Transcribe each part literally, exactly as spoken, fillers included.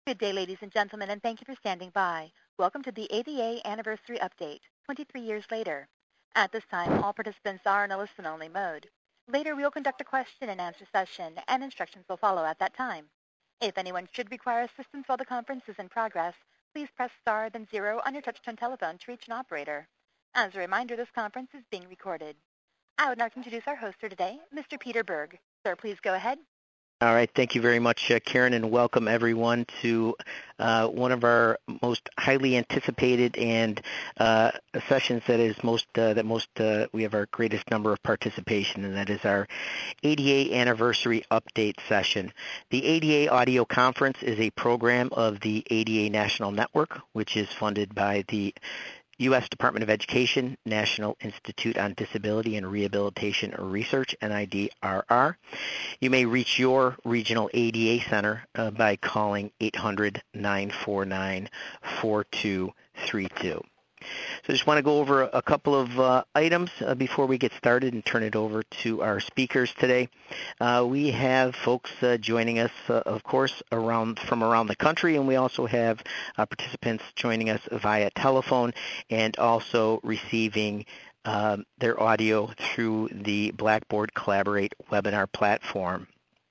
Good day, ladies and gentlemen, and thank you for standing by. Welcome to the A D A Anniversary Update, twenty-three years later. At this time, all participants are in a listen-only mode. Later, we will conduct a question-and-answer session, and instructions will follow at that time. If anyone should require assistance while the conference is in progress, please press star then zero on your touch-tone telephone to reach an operator. As a reminder, this conference is being recorded. I would now like to introduce our host for today, Mister Peter Berg. Sir, please go ahead. All right. Thank you very much, uh, Karen, and welcome everyone to uh, one of our most highly anticipated and uh, sessions that is most uh, that most uh, we have our greatest number of participation, and that is our A D A Anniversary Update session. The A D A Audio Conference is a program of the A D A National Network, which is funded by the U S Department of Education, National Institute on Disability and Rehabilitation Research, N I D R R. You may reach your regional A D A center uh, by calling eight hundred, nine four nine, four two three two. So I just want to go over a couple of uh, items uh, before we get started and turn it over to our speakers today. Uh, we have folks uh, joining us, uh, of course, around from around the country, and we also have uh, participants joining us via telephone and also receiving um, their audio through the Blackboard Collaborate webinar platform.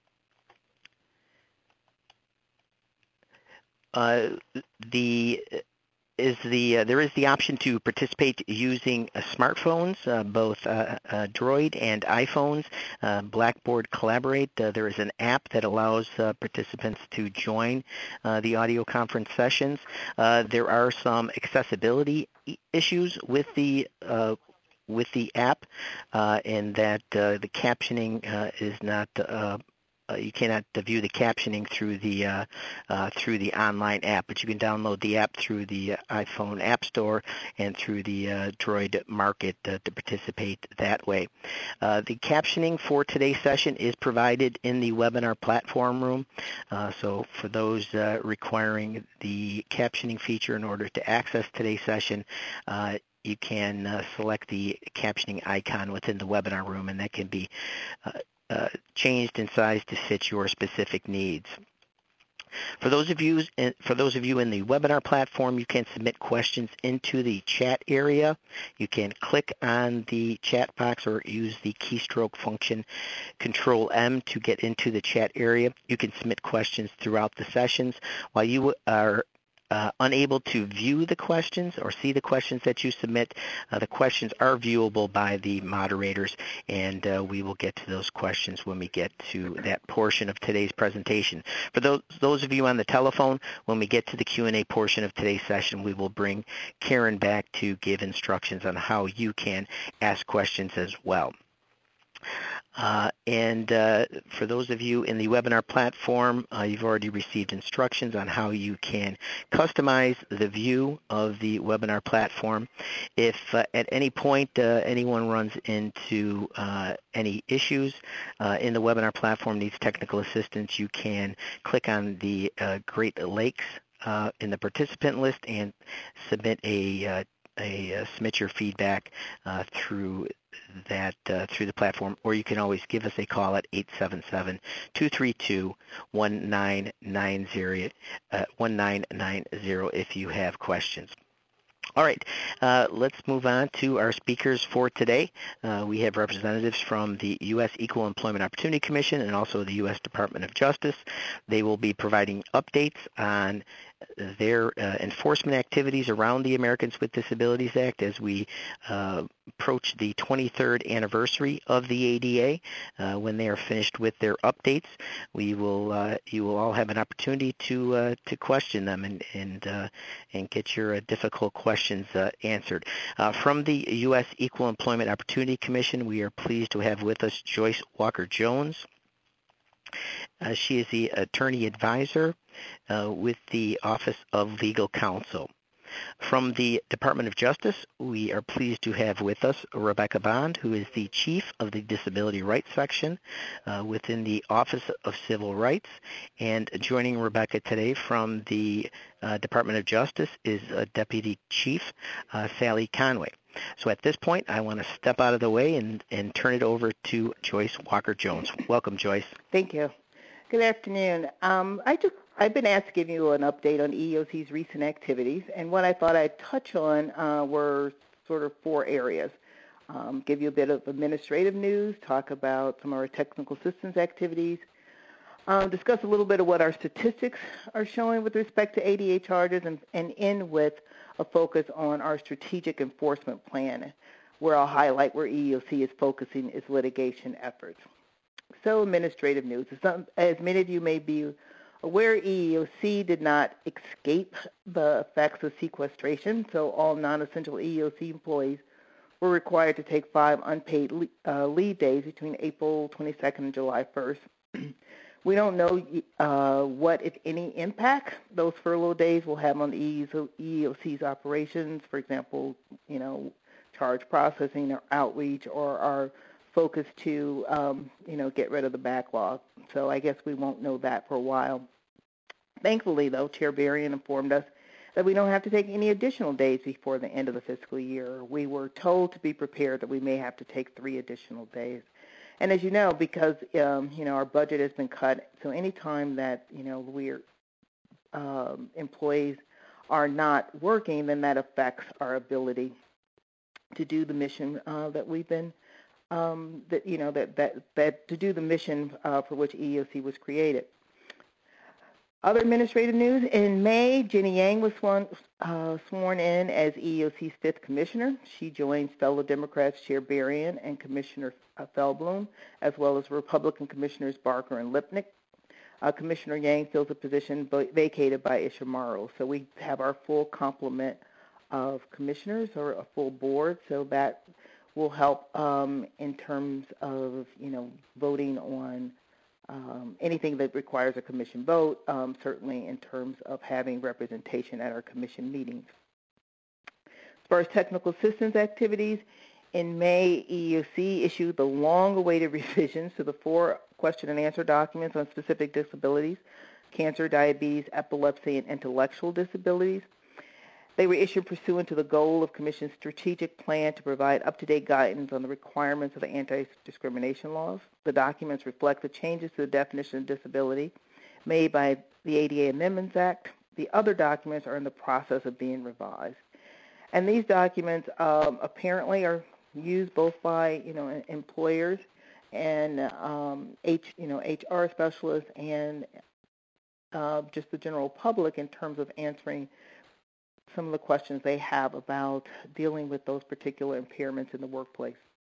Uh, the is the uh, there is the option to participate using uh, smartphones, uh, both uh, uh, Droid and iPhones. Uh, Blackboard Collaborate. Uh, there is an app that allows uh, participants to join uh, the audio conference sessions. Uh, there are some accessibility issues with the uh, with the app, uh, in that uh, the captioning uh, is not. Uh, Uh, you cannot uh, view the captioning through the uh, uh, through the online app, but you can download the app through the uh, iPhone App Store and through the uh, Droid Market uh, to participate that way. Uh, the captioning for today's session is provided in the webinar platform room, uh, so for those uh, requiring the captioning feature in order to access today's session, uh, you can uh, select the captioning icon within the webinar room, and that can be uh, Uh, changed in size to fit your specific needs. For those of you for those of you in the webinar platform, you can submit questions into the chat area. You can click on the chat box or use the keystroke function Control M to get into the chat area. You can submit questions throughout the sessions. While you are Uh, unable to view the questions or see the questions that you submit, uh, the questions are viewable by the moderators, and uh, we will get to those questions when we get to that portion of today's presentation. For those, those of you on the telephone, when we get to the Q and A portion of today's session, we will bring Karen back to give instructions on how you can ask questions as well. Uh, and uh, for those of you in the webinar platform, uh, you've already received instructions on how you can customize the view of the webinar platform. If uh, at any point uh, anyone runs into uh, any issues uh, in the webinar platform, needs technical assistance, you can click on the uh, Great Lakes uh, in the participant list and submit a uh, a uh, submit your feedback uh, through that uh, through the platform, or you can always give us a call at eight seven seven, two three two, one nine nine zero, uh, one nine nine zero if you have questions. All right, uh, let's move on to our speakers for today. Uh, we have representatives from the U S Equal Employment Opportunity Commission and also the U S Department of Justice. They will be providing updates on their uh, enforcement activities around the Americans with Disabilities Act as we uh, approach the twenty-third anniversary of the A D A. Uh, when they are finished with their updates, we will uh, you will all have an opportunity to uh, to question them and and uh, and get your uh, difficult questions uh, answered. Uh, from the U S Equal Employment Opportunity Commission, we are pleased to have with us Joyce Walker Jones. Uh, she is the attorney advisor uh, with the Office of Legal Counsel. From the Department of Justice, we are pleased to have with us Rebecca Bond, who is the Chief of the Disability Rights Section uh, within the Office of Civil Rights. And joining Rebecca today from the uh, Department of Justice is uh, Deputy Chief uh, Sally Conway. So at this point, I want to step out of the way and, and turn it over to Joyce Walker Jones. Welcome, Joyce. Thank you. Good afternoon. Um, I just I've been asked to give you an update on E E O C's recent activities, and what I thought I'd touch on uh, were sort of four areas. Um, give you a bit of administrative news, talk about some of our technical assistance activities, um, discuss a little bit of what our statistics are showing with respect to A D A charges, and, and end with a focus on our strategic enforcement plan, where I'll highlight where E E O C is focusing its litigation efforts. So administrative news. As many of you may be aware, E E O C did not escape the effects of sequestration, so all non-essential E E O C employees were required to take five unpaid uh, leave days between April twenty-second and July first. We don't know uh, what, if any, impact those furlough days will have on the E E O C's operations. For example, you know, charge processing or outreach, or our focus to, um, you know, get rid of the backlog. So I guess we won't know that for a while. Thankfully, though, Chair Berrien informed us that we don't have to take any additional days before the end of the fiscal year. We were told to be prepared that we may have to take three additional days. And as you know, because, um, you know, our budget has been cut, so any time that, you know, we're um, employees are not working, then that affects our ability to do the mission uh, that we've been, um, that, you know, that, that, that to do the mission uh, for which E E O C was created. Other administrative news, in May, Jenny Yang was sworn, uh, sworn in as E E O C's fifth commissioner. She joins fellow Democrats Chair Berrien and Commissioner uh, Feldblum, as well as Republican Commissioners Barker and Lipnick. Uh, Commissioner Yang fills a position vacated by Isha Morrow. So we have our full complement of commissioners, or a full board, so that will help um, in terms of, you know, voting on Um, anything that requires a commission vote, um, certainly in terms of having representation at our commission meetings. As far as technical assistance activities, in May, E E O C issued the long-awaited revisions to the four question and answer documents on specific disabilities: cancer, diabetes, epilepsy, and intellectual disabilities. They were issued pursuant to the goal of Commission's strategic plan to provide up-to-date guidance on the requirements of the anti-discrimination laws. The documents reflect the changes to the definition of disability made by the A D A Amendments Act. The other documents are in the process of being revised. And these documents um, apparently are used both by, you know, employers and um, H, you know, H R specialists and uh, just the general public in terms of answering some of the questions they have about dealing with those particular impairments in the workplace.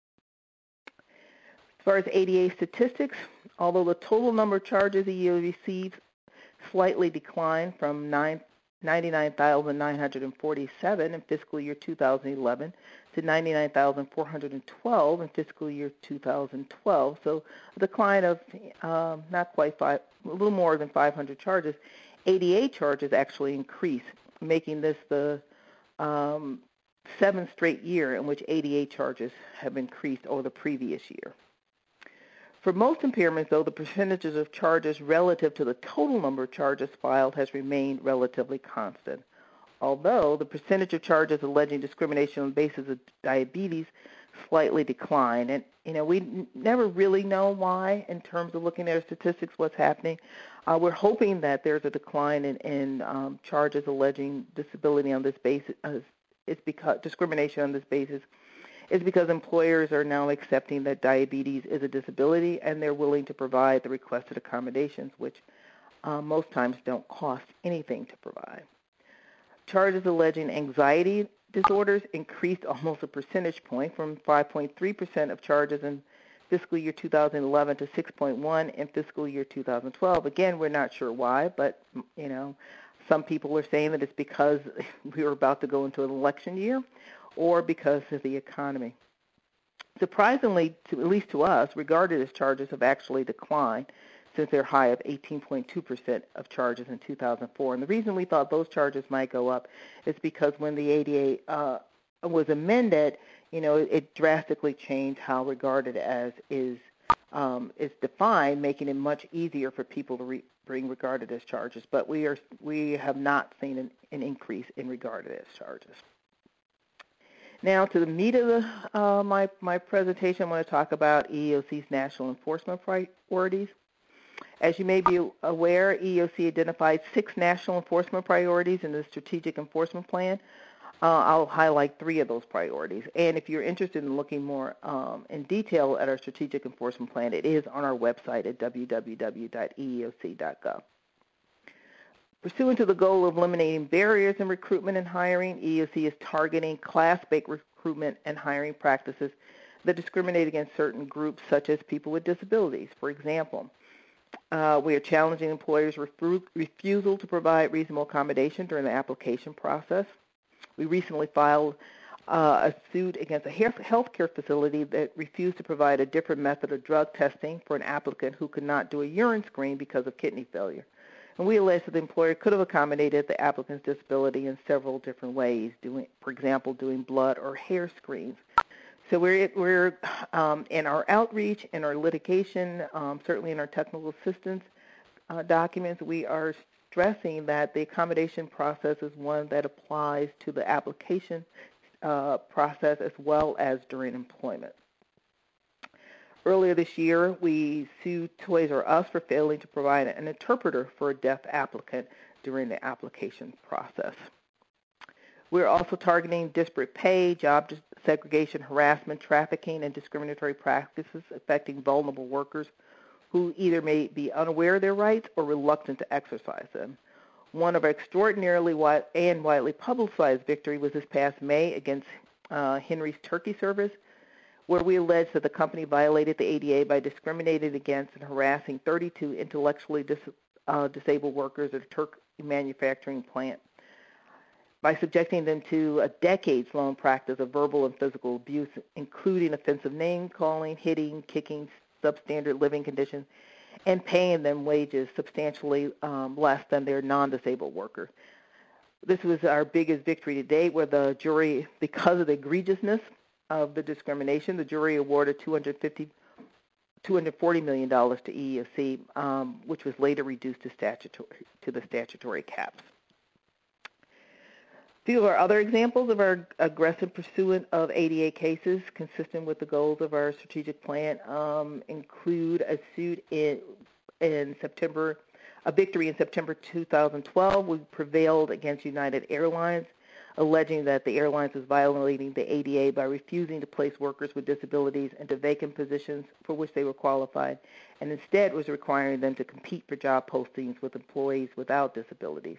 As far as A D A statistics, although the total number of charges E E O C received slightly declined from ninety-nine thousand nine hundred forty-seven in fiscal year two thousand eleven to ninety-nine thousand four hundred twelve in fiscal year two thousand twelve, so a decline of um, not quite five, a little more than five hundred charges. A D A charges actually increased, making this the um, seventh straight year in which A D A charges have increased over the previous year. For most impairments, though, the percentages of charges relative to the total number of charges filed has remained relatively constant, although the percentage of charges alleging discrimination on the basis of diabetes slightly declined. And, you know, we n- never really know why in terms of looking at our statistics, what's happening. Uh, we're hoping that there's a decline in, in um, charges alleging disability on this basis. Uh, it's because discrimination on this basis is because employers are now accepting that diabetes is a disability, and they're willing to provide the requested accommodations, which uh, most times don't cost anything to provide. Charges alleging anxiety disorders increased almost a percentage point from five point three percent of charges in fiscal year two thousand eleven to six point one in fiscal year two thousand twelve. Again, we're not sure why, but, you know, some people are saying that it's because we were about to go into an election year or because of the economy. Surprisingly, to, at least to us, regarded as charges have actually declined since their high of eighteen point two percent of charges in two thousand four. And the reason we thought those charges might go up is because when the A D A uh, was amended, you know, it, it drastically changed how regarded as is um, is defined, making it much easier for people to re- bring regarded as charges. But we are we have not seen an, an increase in regarded as charges. Now, to the meat of the, uh, my, my presentation, I want to talk about E E O C's national enforcement priorities. As you may be aware, E E O C identified six national enforcement priorities in the Strategic Enforcement Plan. Uh, I'll highlight three of those priorities. And if you're interested in looking more um, in detail at our Strategic Enforcement Plan, it is on our website at w w w dot e e o c dot gov. Pursuant to the goal of eliminating barriers in recruitment and hiring, E E O C is targeting class-based recruitment and hiring practices that discriminate against certain groups, such as people with disabilities. For example, uh, we are challenging employers' refu- refusal to provide reasonable accommodation during the application process. We recently filed uh, a suit against a health care facility that refused to provide a different method of drug testing for an applicant who could not do a urine screen because of kidney failure. And we allege that the employer could have accommodated the applicant's disability in several different ways, doing, for example, doing blood or hair screens. So we're, we're um, in our outreach, in our litigation, um, certainly in our technical assistance uh, documents, we are stressing that the accommodation process is one that applies to the application uh, process as well as during employment. Earlier this year, we sued Toys R Us for failing to provide an interpreter for a deaf applicant during the application process. We're also targeting disparate pay, job segregation, harassment, trafficking, and discriminatory practices affecting vulnerable workers who either may be unaware of their rights or reluctant to exercise them. One of our extraordinarily wide and widely publicized victory was this past May against uh, Henry's Turkey Service, where we alleged that the company violated the A D A by discriminating against and harassing thirty-two intellectually dis, uh, disabled workers at a turkey manufacturing plant by subjecting them to a decades-long practice of verbal and physical abuse, including offensive name-calling, hitting, kicking, substandard living conditions, and paying them wages substantially um, less than their non-disabled worker. This was our biggest victory to date, where the jury, because of the egregiousness of the discrimination, the jury awarded two hundred fifty, two hundred forty million dollars to E E O C, um, which was later reduced to, statutory, to the statutory caps. A few of our other examples of our aggressive pursuit of A D A cases consistent with the goals of our strategic plan um, include a suit in, in September, a victory in September two thousand twelve. We prevailed against United Airlines, alleging that the airlines was violating the A D A by refusing to place workers with disabilities into vacant positions for which they were qualified, and instead was requiring them to compete for job postings with employees without disabilities.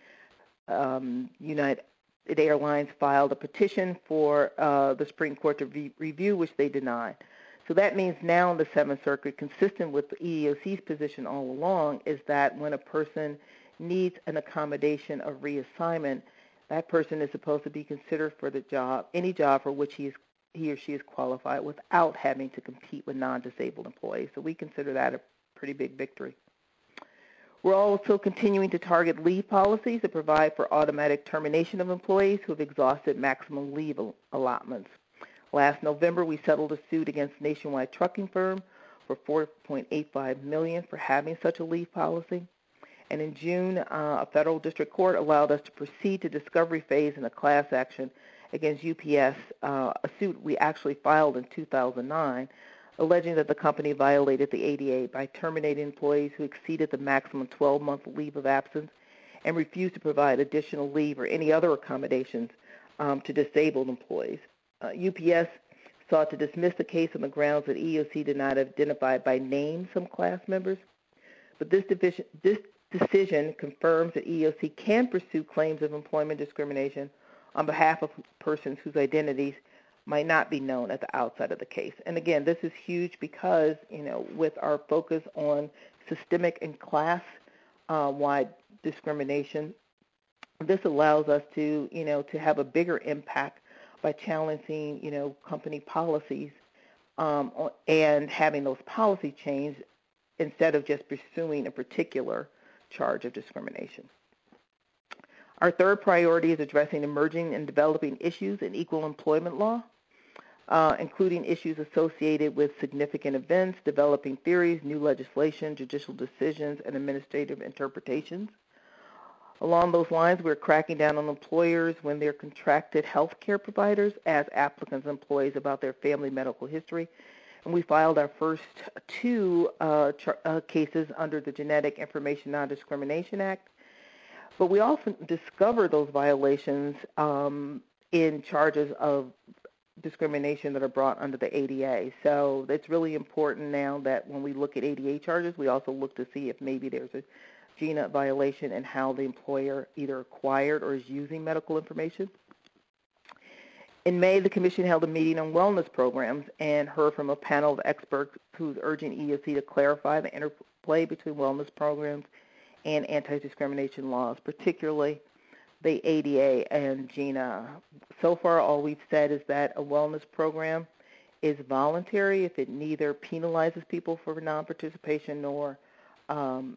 Um, United Airlines filed a petition for uh, the Supreme Court to re- review, which they denied. So that means now in the Seventh Circuit, consistent with the E E O C's position all along, is that when a person needs an accommodation of reassignment, that person is supposed to be considered for the job, any job for which he is he or she is qualified, without having to compete with non-disabled employees. So we consider that a pretty big victory. We're also continuing to target leave policies that provide for automatic termination of employees who have exhausted maximum leave allotments. Last November, we settled a suit against Nationwide Trucking Firm for four point eight five million dollars for having such a leave policy. And in June, uh, a federal district court allowed us to proceed to discovery phase in a class action against U P S, uh, a suit we actually filed in two thousand nine, alleging that the company violated the A D A by terminating employees who exceeded the maximum twelve-month leave of absence and refused to provide additional leave or any other accommodations um, to disabled employees. Uh, U P S sought to dismiss the case on the grounds that E E O C did not identify by name some class members, but this, division, this decision confirms that E E O C can pursue claims of employment discrimination on behalf of persons whose identities might not be known at the outset of the case. And again, this is huge because, you know, with our focus on systemic and class-wide uh, discrimination, this allows us to, you know, to have a bigger impact by challenging, you know, company policies um, and having those policy change instead of just pursuing a particular charge of discrimination. Our third priority is addressing emerging and developing issues in equal employment law, uh, including issues associated with significant events, developing theories, new legislation, judicial decisions, and administrative interpretations. Along those lines, we're cracking down on employers when they're contracted health care providers as applicants and employees about their family medical history, and we filed our first two uh, char- uh, cases under the Genetic Information Non-Discrimination Act. But we often discover those violations um, in charges of discrimination that are brought under the A D A. So it's really important now that when we look at A D A charges, we also look to see if maybe there's a GINA violation and how the employer either acquired or is using medical information. In May, the Commission held a meeting on wellness programs and heard from a panel of experts who's urging E E O C to clarify the interplay between wellness programs and anti-discrimination laws, particularly the A D A and GINA. So far, all we've said is that a wellness program is voluntary if it neither penalizes people for non-participation nor um,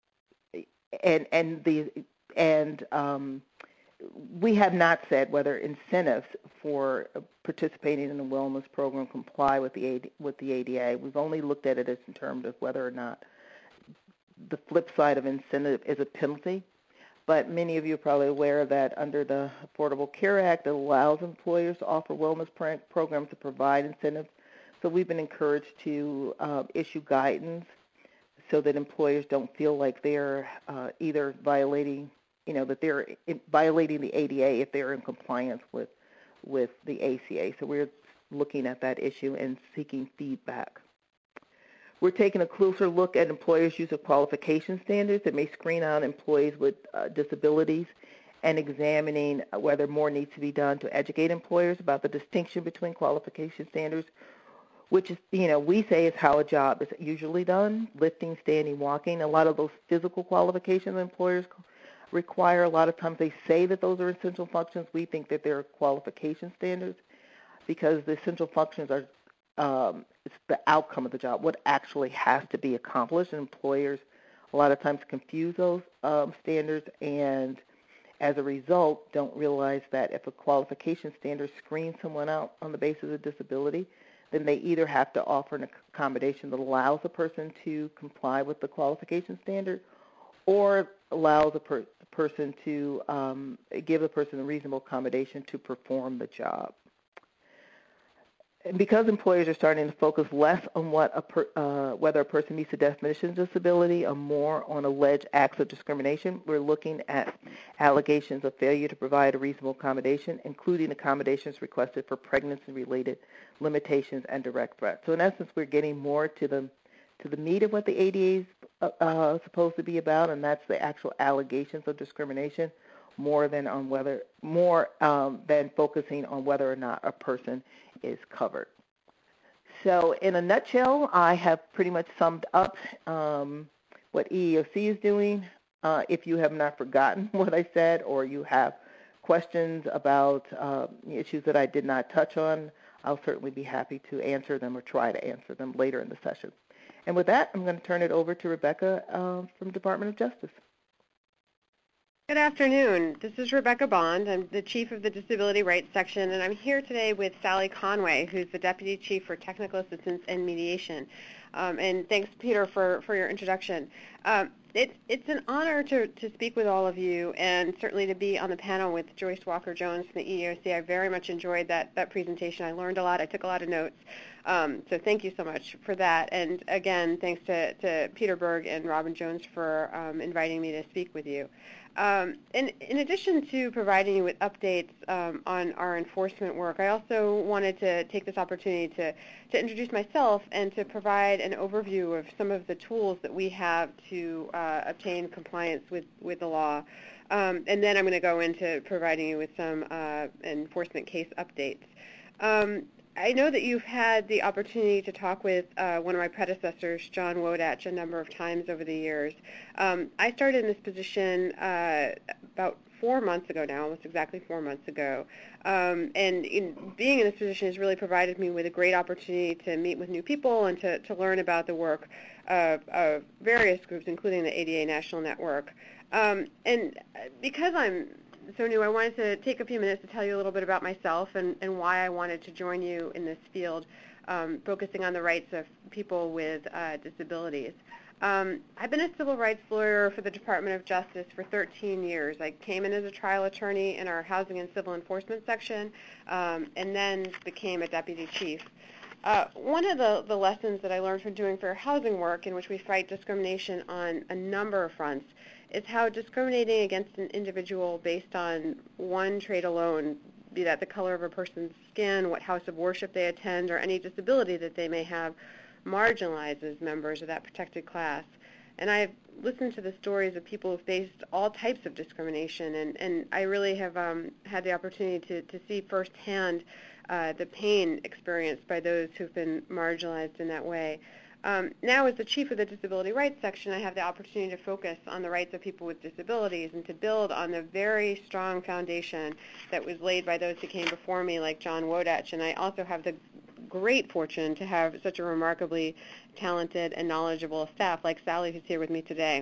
and and the and um, we have not said whether incentives for participating in a wellness program comply with the A D, with the A D A. We've only looked at it as in terms of whether or not the flip side of incentive is a penalty. But many of you are probably aware that under the Affordable Care Act, it allows employers to offer wellness programs to provide incentives. So we've been encouraged to uh, issue guidance so that employers don't feel like they're uh, either violating, you know, that they're violating the A D A if they're in compliance with with the A C A. So we're looking at that issue and seeking feedback. We're taking a closer look at employers' use of qualification standards that may screen out employees with uh, disabilities and examining whether more needs to be done to educate employers about the distinction between qualification standards, which is, you know, we say is how a job is usually done, lifting, standing, walking. A lot of those physical qualifications employers require, a lot of times they say that those are essential functions. We think that they're qualification standards because the essential functions are Um, it's the outcome of the job, what actually has to be accomplished. And employers a lot of times confuse those um, standards and as a result don't realize that if a qualification standard screens someone out on the basis of disability, then they either have to offer an accommodation that allows a person to comply with the qualification standard or allows a per- person to um, give the person a reasonable accommodation to perform the job. And because employers are starting to focus less on what a per, uh, whether a person meets the definition of disability and more on alleged acts of discrimination, we're looking at allegations of failure to provide a reasonable accommodation, including accommodations requested for pregnancy-related limitations and direct threats. So in essence, we're getting more to the to the meat of what the A D A is uh, uh, supposed to be about, and that's the actual allegations of discrimination, more than on whether more um, than focusing on whether or not a person is covered. So in a nutshell, I have pretty much summed up um, what E E O C is doing. Uh, if you have not forgotten what I said or you have questions about uh, issues that I did not touch on, I'll certainly be happy to answer them or try to answer them later in the session. And with that, I'm going to turn it over to Rebecca uh, from Department of Justice. Good afternoon. This is Rebecca Bond. I'm the Chief of the Disability Rights Section, and I'm here today with Sally Conway, who's the Deputy Chief for Technical Assistance and Mediation. Um, and thanks, Peter, for, for your introduction. Um, it, it's an honor to, to speak with all of you and certainly to be on the panel with Joyce Walker-Jones from the E E O C. I very much enjoyed that, that presentation. I learned a lot. I took a lot of notes. Um, so thank you so much for that. And again, thanks to, to Peter Berg and Robin Jones for um, inviting me to speak with you. Um, in, in addition to providing you with updates um, on our enforcement work, I also wanted to take this opportunity to, to introduce myself and to provide an overview of some of the tools that we have to uh, obtain compliance with, with the law. Um, and then I'm going to go into providing you with some uh, enforcement case updates. Um, I know that you've had the opportunity to talk with uh, one of my predecessors, John Wodach, a number of times over the years. Um, I started in this position uh, about four months ago now, almost exactly four months ago. Um, and in, being in this position has really provided me with a great opportunity to meet with new people and to, to learn about the work of, of various groups, including the A D A National Network. Um, and because I'm so new, I wanted to take a few minutes to tell you a little bit about myself and, and why I wanted to join you in this field, um, focusing on the rights of people with uh, disabilities. Um, I've been a civil rights lawyer for the Department of Justice for thirteen years. I came in as a trial attorney in our Housing and Civil Enforcement section, um, and then became a deputy chief. Uh, one of the, the lessons that I learned from doing fair housing work, in which we fight discrimination on a number of fronts, is how discriminating against an individual based on one trait alone, be that the color of a person's skin, what house of worship they attend, or any disability that they may have, marginalizes members of that protected class. And I've listened to the stories of people who faced all types of discrimination, and, and I really have um, had the opportunity to, to see firsthand uh, the pain experienced by those who've been marginalized in that way. Um, now, as the chief of the Disability Rights Section, I have the opportunity to focus on the rights of people with disabilities and to build on the very strong foundation that was laid by those who came before me, like John Wodetch. And I also have the great fortune to have such a remarkably talented and knowledgeable staff like Sally, who's here with me today.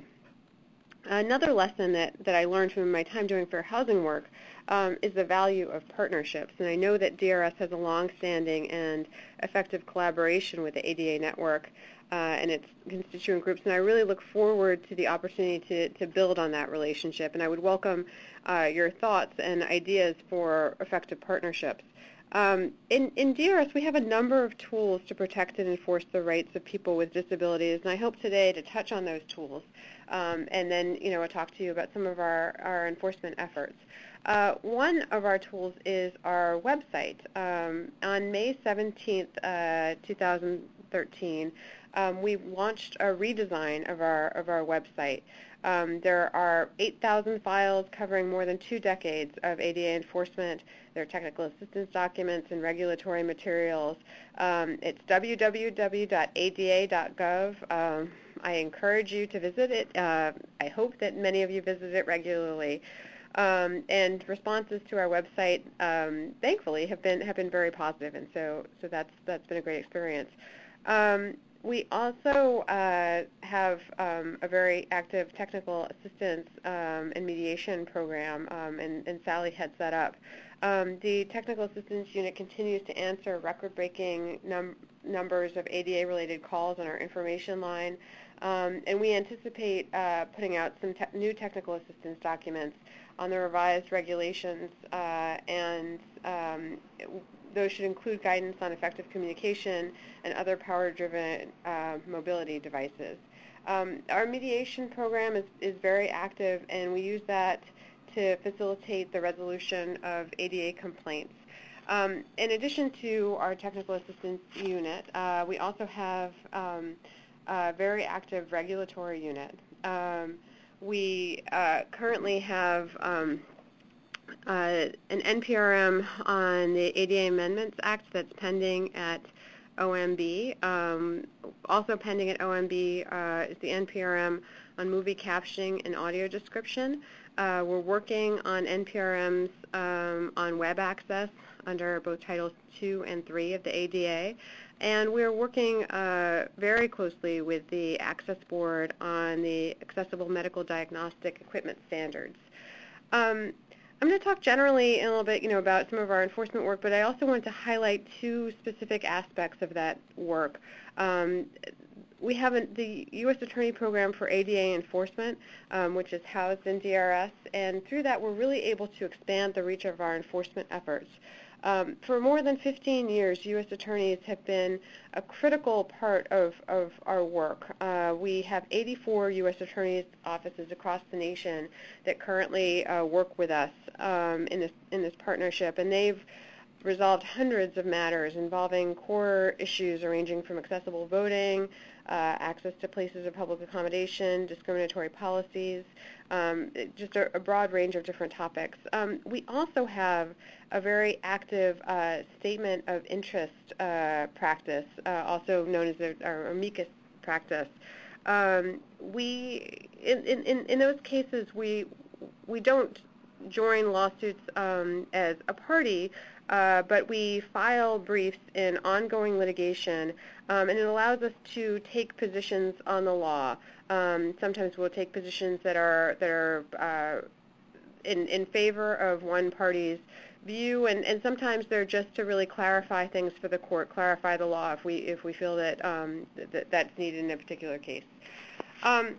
Another lesson that, that I learned from my time doing fair housing work um, is the value of partnerships. And I know that D R S has a long-standing and effective collaboration with the A D A network uh, and its constituent groups, and I really look forward to the opportunity to, to build on that relationship. And I would welcome uh, your thoughts and ideas for effective partnerships. Um, in, in D R S, we have a number of tools to protect and enforce the rights of people with disabilities, and I hope today to touch on those tools um, and then, you know, I'll talk to you about some of our, our enforcement efforts. Uh, one of our tools is our website. Um, on May seventeenth, uh, two thousand thirteen, um, we launched a redesign of our, of our website. Um, there are eight thousand files covering more than two decades of A D A enforcement. There are technical assistance documents and regulatory materials. Um, it's w w w dot a d a dot gov. Um, I encourage you to visit it. Uh, I hope that many of you visit it regularly. Um, and responses to our website, um, thankfully, have been have been very positive, and so so that's that's been a great experience. Um, We also uh, have um, a very active technical assistance um, and mediation program, um, and, and Sally heads that up. Um, the technical assistance unit continues to answer record-breaking num numbers of A D A-related calls on our information line, um, and we anticipate uh, putting out some te new technical assistance documents on the revised regulations, uh, and um, it, those should include guidance on effective communication and other power-driven uh, mobility devices. Um, our mediation program is, is very active, and we use that to facilitate the resolution of A D A complaints. Um, in addition to our technical assistance unit, uh, we also have um, a very active regulatory unit. Um, we uh, currently have um, Uh, an N P R M on the A D A Amendments Act that's pending at O M B. Um, also pending at O M B uh, is the N P R M on movie captioning and audio description. Uh, we're working on N P R Ms um, on web access under both Titles two and three of the A D A. And we're working uh, very closely with the Access Board on the Accessible Medical Diagnostic Equipment Standards. Um, I'm going to talk generally in a little bit, you know, about some of our enforcement work, but I also wanted to highlight two specific aspects of that work. Um, we have a, the U S Attorney Program for A D A Enforcement, um, which is housed in D R S, and through that we're really able to expand the reach of our enforcement efforts. Um, for more than fifteen years, U S attorneys have been a critical part of, of our work. Uh, we have eighty-four U S attorneys' offices across the nation that currently uh, work with us um, in this in this partnership, and they've resolved hundreds of matters involving core issues ranging from accessible voting, uh, access to places of public accommodation, discriminatory policies, um, just a, a broad range of different topics. Um, we also have a very active uh, statement of interest uh, practice, uh, also known as the, our amicus practice. Um, we, in, in, in those cases, we, we don't join lawsuits um, as a party, Uh, but we file briefs in ongoing litigation, um, and it allows us to take positions on the law. Um, sometimes we'll take positions that are that are uh, in in favor of one party's view, and, and sometimes they're just to really clarify things for the court, clarify the law if we if we feel that um, that that's needed in a particular case. Um,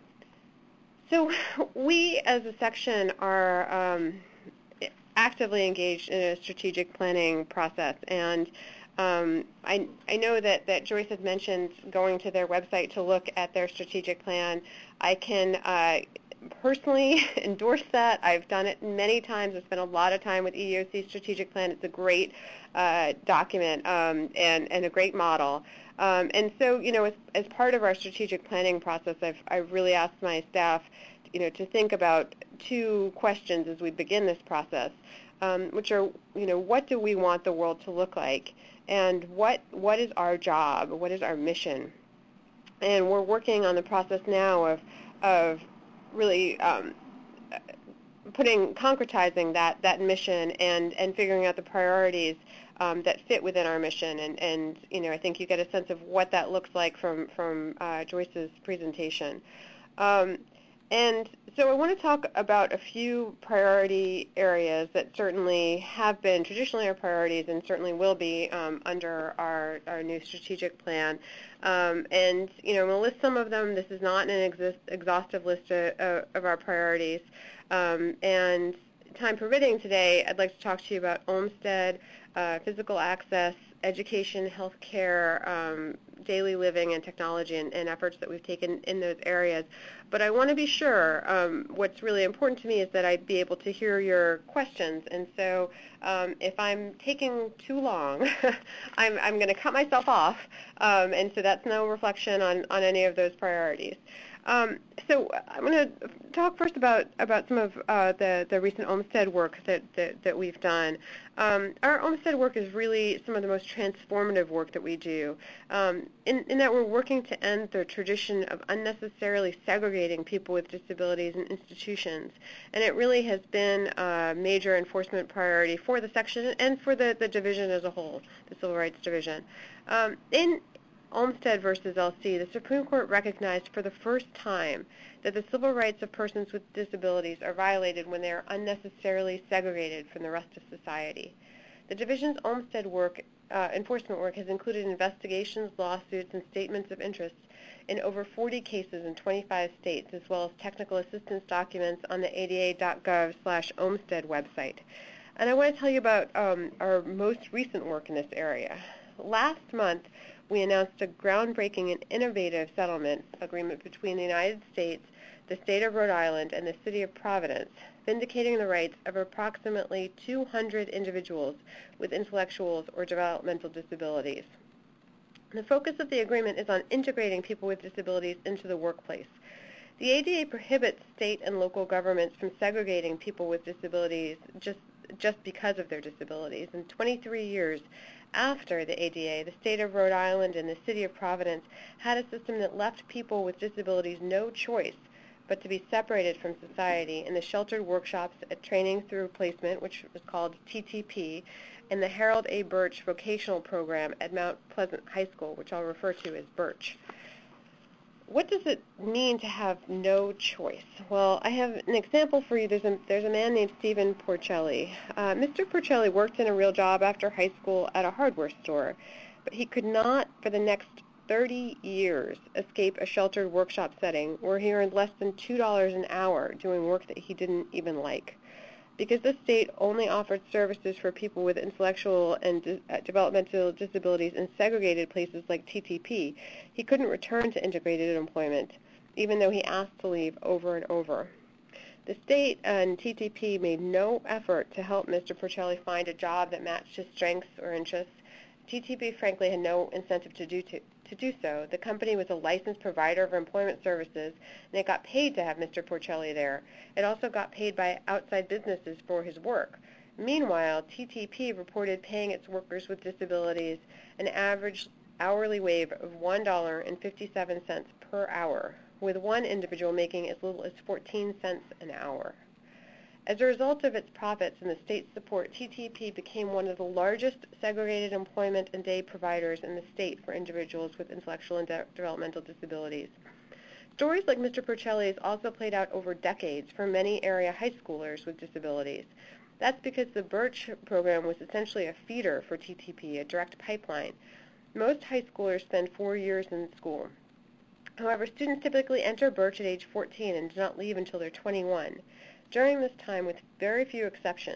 so we, as a section, are um, actively engaged in a strategic planning process, and Um, I, I know that, that Joyce has mentioned going to their website to look at their strategic plan. I can uh, personally endorse that. I've done it many times. I've spent a lot of time with E E O C's strategic plan. It's a great uh, document um, and, and a great model. Um, and so, you know, as, as part of our strategic planning process, I've, I've really asked my staff, you know, to think about two questions as we begin this process, um, which are, you know, what do we want the world to look like? And what what is our job? What is our mission? And we're working on the process now of of really um, putting concretizing that that mission and and figuring out the priorities um, that fit within our mission. And and you know, I think you get a sense of what that looks like from from uh, Joyce's presentation. Um, And so I want to talk about a few priority areas that certainly have been traditionally our priorities and certainly will be um, under our, our new strategic plan. Um, and, you know, I'm going to list some of them. This is not an exist, exhaustive list of, of our priorities. Um, and time permitting today, I'd like to talk to you about Olmstead, uh, physical access, education, healthcare, um, daily living, and technology, and, and efforts that we've taken in those areas. But I want to be sure, um, what's really important to me is that I be able to hear your questions. And so um, if I'm taking too long, I'm, I'm going to cut myself off. Um, and so that's no reflection on, on any of those priorities. Um, so I'm going to talk first about, about some of uh, the, the recent Olmstead work that, that, that we've done. Um, our Olmstead work is really some of the most transformative work that we do, um, in, in that we're working to end the tradition of unnecessarily segregating people with disabilities in institutions. And it really has been a major enforcement priority for the section and for the, the division as a whole, the Civil Rights Division. Um, in Olmstead versus L C, the Supreme Court recognized for the first time that the civil rights of persons with disabilities are violated when they are unnecessarily segregated from the rest of society. The division's Olmstead work, uh, enforcement work has included investigations, lawsuits, and statements of interest in over forty cases in twenty-five states, as well as technical assistance documents on the A D A dot gov slash Olmstead website. And I want to tell you about um, our most recent work in this area. Last month, we announced a groundbreaking and innovative settlement agreement between the United States, the state of Rhode Island, and the city of Providence, vindicating the rights of approximately two hundred individuals with intellectual or developmental disabilities. The focus of the agreement is on integrating people with disabilities into the workplace. The A D A prohibits state and local governments from segregating people with disabilities just, just because of their disabilities. In twenty-three years after the A D A, the state of Rhode Island and the city of Providence had a system that left people with disabilities no choice but to be separated from society in the sheltered workshops at Training Through Placement, which was called T T P, and the Harold A. Birch Vocational Program at Mount Pleasant High School, which I'll refer to as Birch. What does it mean to have no choice? Well, I have an example for you. There's a, there's a man named Stephen Porcelli. Uh, Mister Porcelli worked in a real job after high school at a hardware store, but he could not, for the next thirty years, escape a sheltered workshop setting where he earned less than two dollars an hour doing work that he didn't even like. Because the state only offered services for people with intellectual and de- developmental disabilities in segregated places like T T P, he couldn't return to integrated employment, even though he asked to leave over and over. The state and T T P made no effort to help Mister Porcelli find a job that matched his strengths or interests. T T P, frankly, had no incentive to do to, to do so. The company was a licensed provider of employment services, and it got paid to have Mister Porcelli there. It also got paid by outside businesses for his work. Meanwhile, T T P reported paying its workers with disabilities an average hourly wage of one dollar and fifty-seven cents per hour, with one individual making as little as fourteen cents an hour. As a result of its profits and the state's support, T T P became one of the largest segregated employment and day providers in the state for individuals with intellectual and de- developmental disabilities. Stories like Mister Porcelli's also played out over decades for many area high schoolers with disabilities. That's because the Birch program was essentially a feeder for T T P, a direct pipeline. Most high schoolers spend four years in school. However, students typically enter Birch at age fourteen and do not leave until they're twenty-one. During this time, with very few exceptions,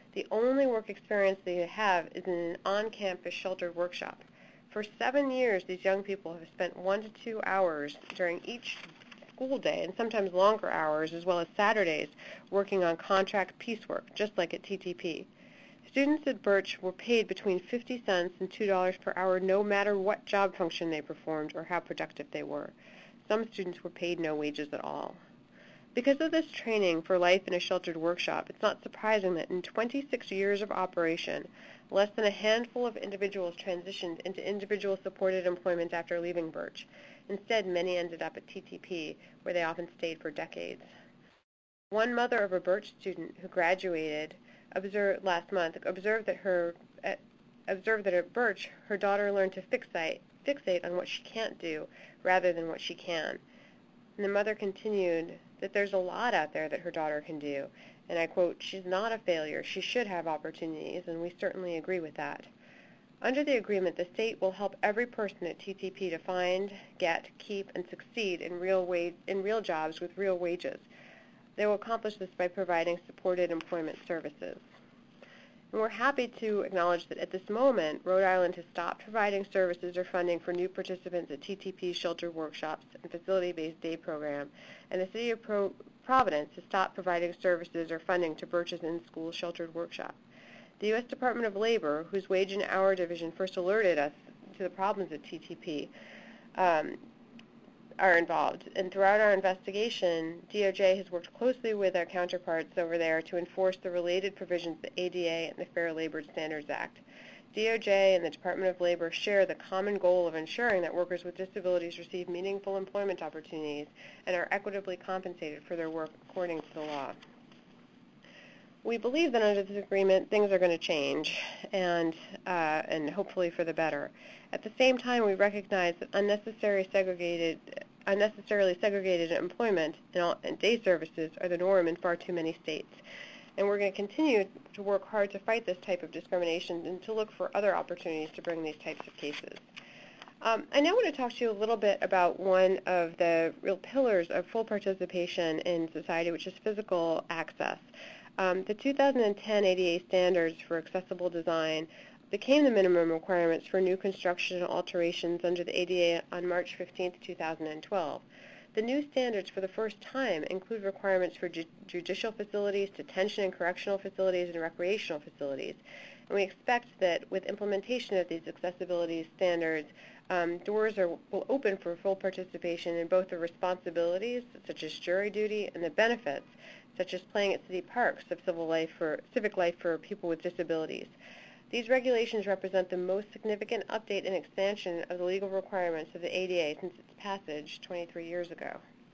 The only work experience they have is in an on-campus sheltered workshop. For seven years, these young people have spent one to two hours during each school day, and sometimes longer hours, as well as Saturdays, working on contract piecework, just like at T T P. Students at Birch were paid between fifty cents and two dollars per hour no matter what job function they performed or how productive they were. Some students were paid no wages at all. Because of this training for life in a sheltered workshop, it's not surprising that in twenty-six years of operation, less than a handful of individuals transitioned into individual supported employment after leaving Birch. Instead, many ended up at T T P, where they often stayed for decades. One mother of a Birch student who graduated observed last month observed that her uh, observed that at Birch, her daughter learned to fixate fixate on what she can't do rather than what she can. And the mother continued that there's a lot out there that her daughter can do. And I quote, "She's not a failure. She should have opportunities," and we certainly agree with that. Under the agreement, the state will help every person at T T P to find, get, keep, and succeed in real wage, in real jobs with real wages. They will accomplish this by providing supported employment services. And we're happy to acknowledge that at this moment, Rhode Island has stopped providing services or funding for new participants at T T P's shelter workshops and facility-based day program, and the City of Pro- Providence has stopped providing services or funding to Birch's in-school sheltered workshop. The U S Department of Labor, whose Wage and Hour Division first alerted us to the problems at T T P, um, are involved. And throughout our investigation, D O J has worked closely with our counterparts over there to enforce the related provisions of the A D A and the Fair Labor Standards Act. D O J and the Department of Labor share the common goal of ensuring that workers with disabilities receive meaningful employment opportunities and are equitably compensated for their work according to the law. We believe that under this agreement, things are going to change, and uh, and hopefully for the better. At the same time, we recognize that unnecessary segregated, unnecessarily segregated employment and, all, and day services are the norm in far too many states. And we're going to continue to work hard to fight this type of discrimination and to look for other opportunities to bring these types of cases. Um, I now want to talk to you a little bit about one of the real pillars of full participation in society, which is physical access. Um, the two thousand ten A D A standards for accessible design became the minimum requirements for new construction and alterations under the A D A on March fifteenth, two thousand twelve. The new standards for the first time include requirements for ju- judicial facilities, detention and correctional facilities, and recreational facilities. And we expect that with implementation of these accessibility standards, um, doors are, will open for full participation in both the responsibilities, such as jury duty, and the benefits, such as playing at city parks of civil life for, civic life for people with disabilities. These regulations represent the most significant update and expansion of the legal requirements of the A D A since its passage twenty-three years ago.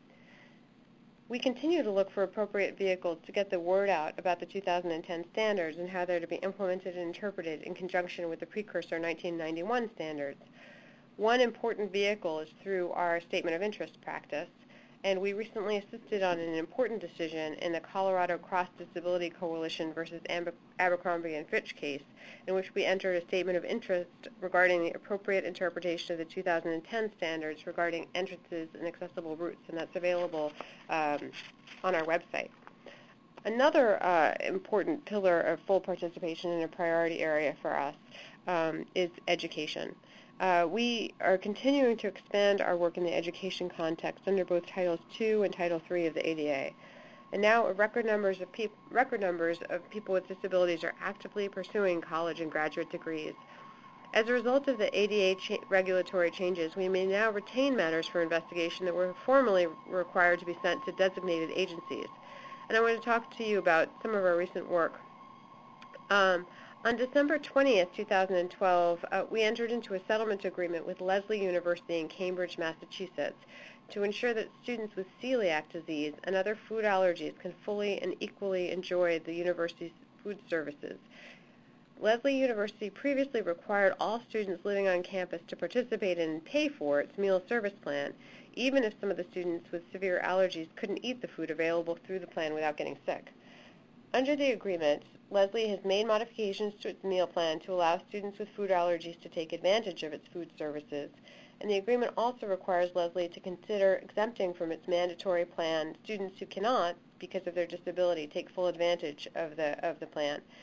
We continue to look for appropriate vehicles to get the word out about the two thousand ten standards and how they're to be implemented and interpreted in conjunction with the precursor nineteen ninety-one standards. One important vehicle is through our Statement of Interest practice, and we recently assisted on an important decision in the Colorado Cross Disability Coalition versus Abercrombie and Fitch case, in which we entered a statement of interest regarding the appropriate interpretation of the two thousand ten standards regarding entrances and accessible routes, and that's available um, on our website. Another uh, important pillar of full participation in a priority area for us um, is education. Uh, we are continuing to expand our work in the education context under both Titles two and Title three of the A D A. And now record numbers of, peop- record numbers of people with disabilities are actively pursuing college and graduate degrees. As a result of the A D A cha- regulatory changes, we may now retain matters for investigation that were formerly required to be sent to designated agencies. And I want to talk to you about some of our recent work. Um, On December twentieth, two thousand twelve, uh, we entered into a settlement agreement with Lesley University in Cambridge, Massachusetts, to ensure that students with celiac disease and other food allergies can fully and equally enjoy the university's food services. Lesley University previously required all students living on campus to participate in and pay for its meal service plan, even if some of the students with severe allergies couldn't eat the food available through the plan without getting sick. Under the agreement, Lesley has made modifications to its meal plan to allow students with food allergies to take advantage of its food services, and the agreement also requires Lesley to consider exempting from its mandatory plan students who cannot, because of their disability, take full advantage of the of the plan.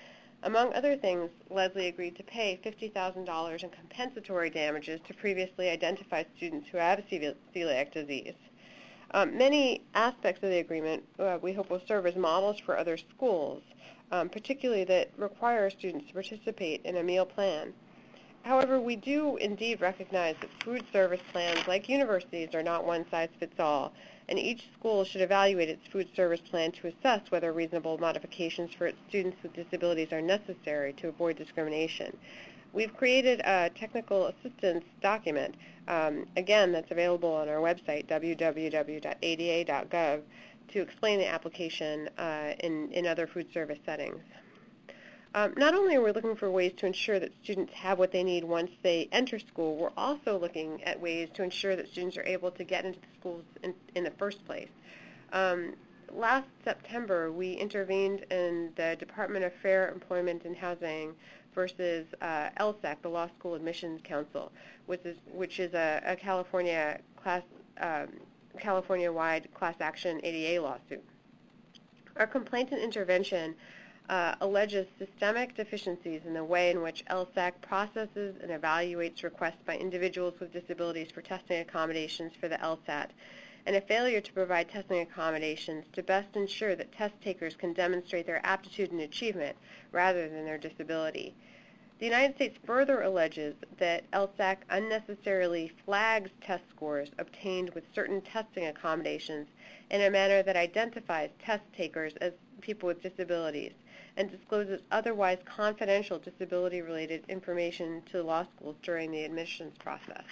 Among other things, Leslie agreed to pay fifty thousand dollars in compensatory damages to previously identified students who have celiac disease. Um, many aspects of the agreement uh, we hope will serve as models for other schools, um, particularly that require students to participate in a meal plan. However, we do indeed recognize that food service plans, like universities, are not one-size-fits-all, and each school should evaluate its food service plan to assess whether reasonable modifications for its students with disabilities are necessary to avoid discrimination. We've created a technical assistance document, um, again, that's available on our website, w w w dot a d a dot gov, to explain the application uh, in, in other food service settings. Um, not only are we looking for ways to ensure that students have what they need once they enter school, we're also looking at ways to ensure that students are able to get into the schools in, in the first place. Um, last September, we intervened in the Department of Fair Employment and Housing versus uh, L S A C, the Law School Admissions Council, which is, which is a, a California class, um, California-wide class action A D A lawsuit. Our complaint and intervention Uh, alleges systemic deficiencies in the way in which L S A C processes and evaluates requests by individuals with disabilities for testing accommodations for the LSAT, and a failure to provide testing accommodations to best ensure that test takers can demonstrate their aptitude and achievement rather than their disability. The United States further alleges that L S A C unnecessarily flags test scores obtained with certain testing accommodations in a manner that identifies test takers as people with disabilities, and discloses otherwise confidential disability-related information to law schools during the admissions process.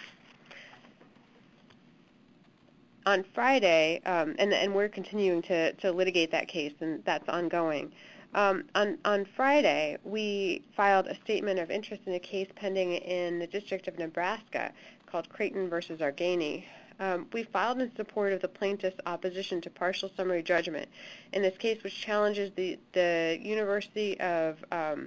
On Friday, um, and, and we're continuing to, to litigate that case, and that's ongoing. Um, on, on Friday, we filed a statement of interest in a case pending in the District of Nebraska called Creighton versus Argani. Um, we filed in support of the plaintiff's opposition to partial summary judgment in this case, which challenges the, the University of um,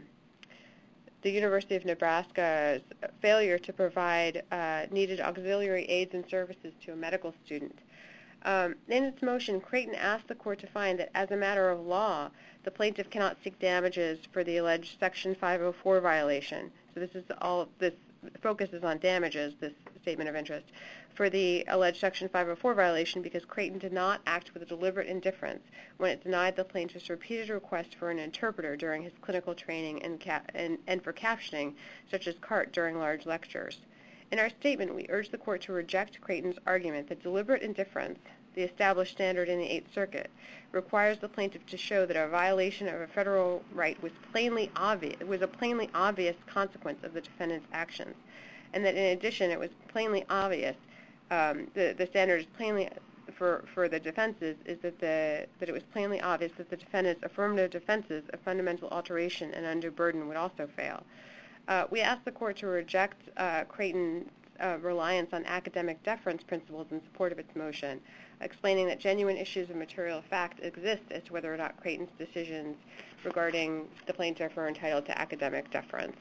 the University of Nebraska's failure to provide uh, needed auxiliary aids and services to a medical student. Um, in its motion, Creighton asked the court to find that, as a matter of law, the plaintiff cannot seek damages for the alleged Section five oh four violation. So this is all this focuses on damages, this statement of interest, for the alleged Section five oh four violation because Creighton did not act with a deliberate indifference when it denied the plaintiff's repeated request for an interpreter during his clinical training and, cap- and, and for captioning, such as CART during large lectures. In our statement, we urge the court to reject Creighton's argument that deliberate indifference, the established standard in the Eighth Circuit, requires the plaintiff to show that a violation of a federal right was plainly obvious, was a plainly obvious consequence of the defendant's actions, and that in addition it was plainly obvious, um, the, the standard is plainly for, for the defenses is that the that it was plainly obvious that the defendant's affirmative defenses of fundamental alteration and undue burden would also fail. Uh, we ask the court to reject uh, Creighton's uh, reliance on academic deference principles in support of its motion, explaining that genuine issues of material fact exist as to whether or not Creighton's decisions regarding the plaintiff are entitled to academic deference.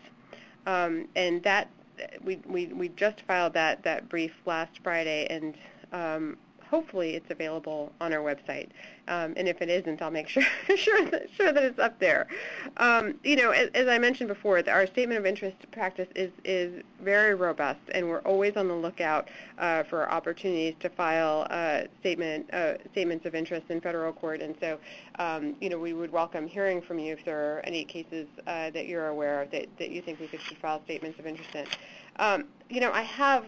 Um, and that we, we we just filed that that brief last Friday, and um, hopefully it's available on our website. Um, and if it isn't, I'll make sure sure that, sure that it's up there. Um, you know, as, as I mentioned before, our statement of interest practice is is very robust, and we're always on the lookout uh, for opportunities to file uh, statement uh, statements of interest in federal court. And so, um, you know, we would welcome hearing from you if there are any cases uh, that you're aware of that, that you think we could file statements of interest in. Um, you know, I have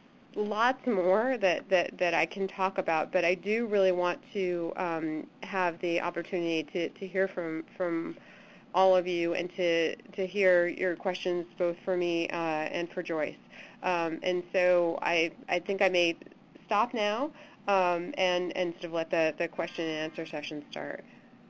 lots more that, that, that I can talk about, but I do really want to um, have the opportunity to, to hear from from all of you and to, to hear your questions both for me uh, and for Joyce. Um, and so I I think I may stop now um, and, and sort of let the, the question and answer session start.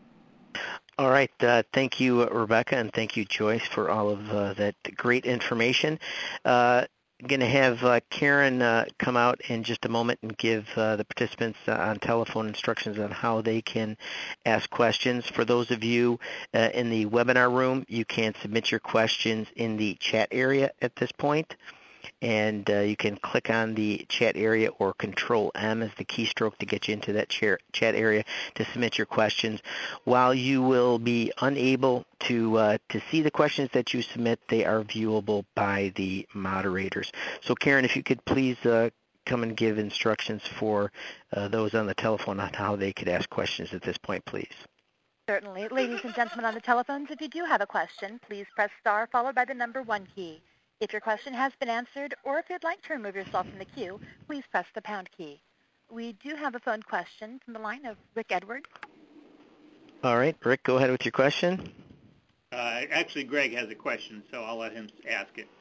All right. Uh, thank you, Rebecca, and thank you, Joyce, for all of uh, that great information. Uh, going to have uh, Karen uh, come out in just a moment and give uh, the participants uh, on telephone instructions on how they can ask questions. For those of you uh, in the webinar room, you can submit your questions in the chat area at this point. and uh, you can click on the chat area, or Control M as the keystroke to get you into that chair, chat area to submit your questions. While you will be unable to uh, to see the questions that you submit, they are viewable by the moderators. So Karen, if you could please uh, come and give instructions for uh, those on the telephone on how they could ask questions at this point, please. Certainly. Ladies and gentlemen on the telephones, if you do have a question, please press star followed by the number one key. If your question has been answered, or if you'd like to remove yourself from the queue, please press the pound key. We do have a phone question from the line of Rick Edwards. All right, Rick, go ahead with your question. Uh, actually, Greg has a question, so I'll let him ask it.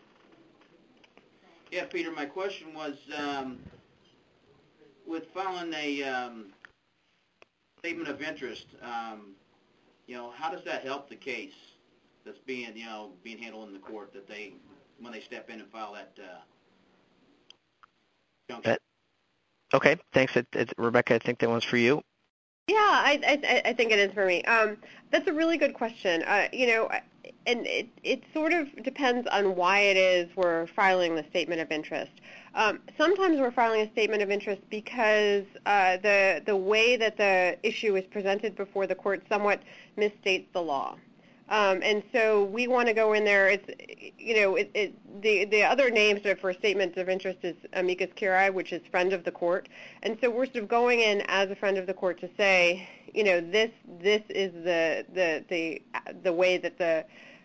Yeah, Peter, my question was, um, with filing a um, statement of interest, um, you know, how does that help the case that's being, you know, being handled in the court, that they, when they step in and file that uh, junction? Okay, thanks. It, it, Rebecca, I think that one's for you. Yeah, I, I, I think it is for me. Um, that's a really good question. Uh, you know, and it, it sort of depends on why it is we're filing the statement of interest. Um, sometimes we're filing a statement of interest because uh, the the way that the issue is presented before the court somewhat misstates the law. Um, and so we want to go in there. It's, you know, it, it, the the other names for statements of interest is amicus curiae, which is friend of the court. And so we're sort of going in as a friend of the court to say, you know, this this is the the the the way that the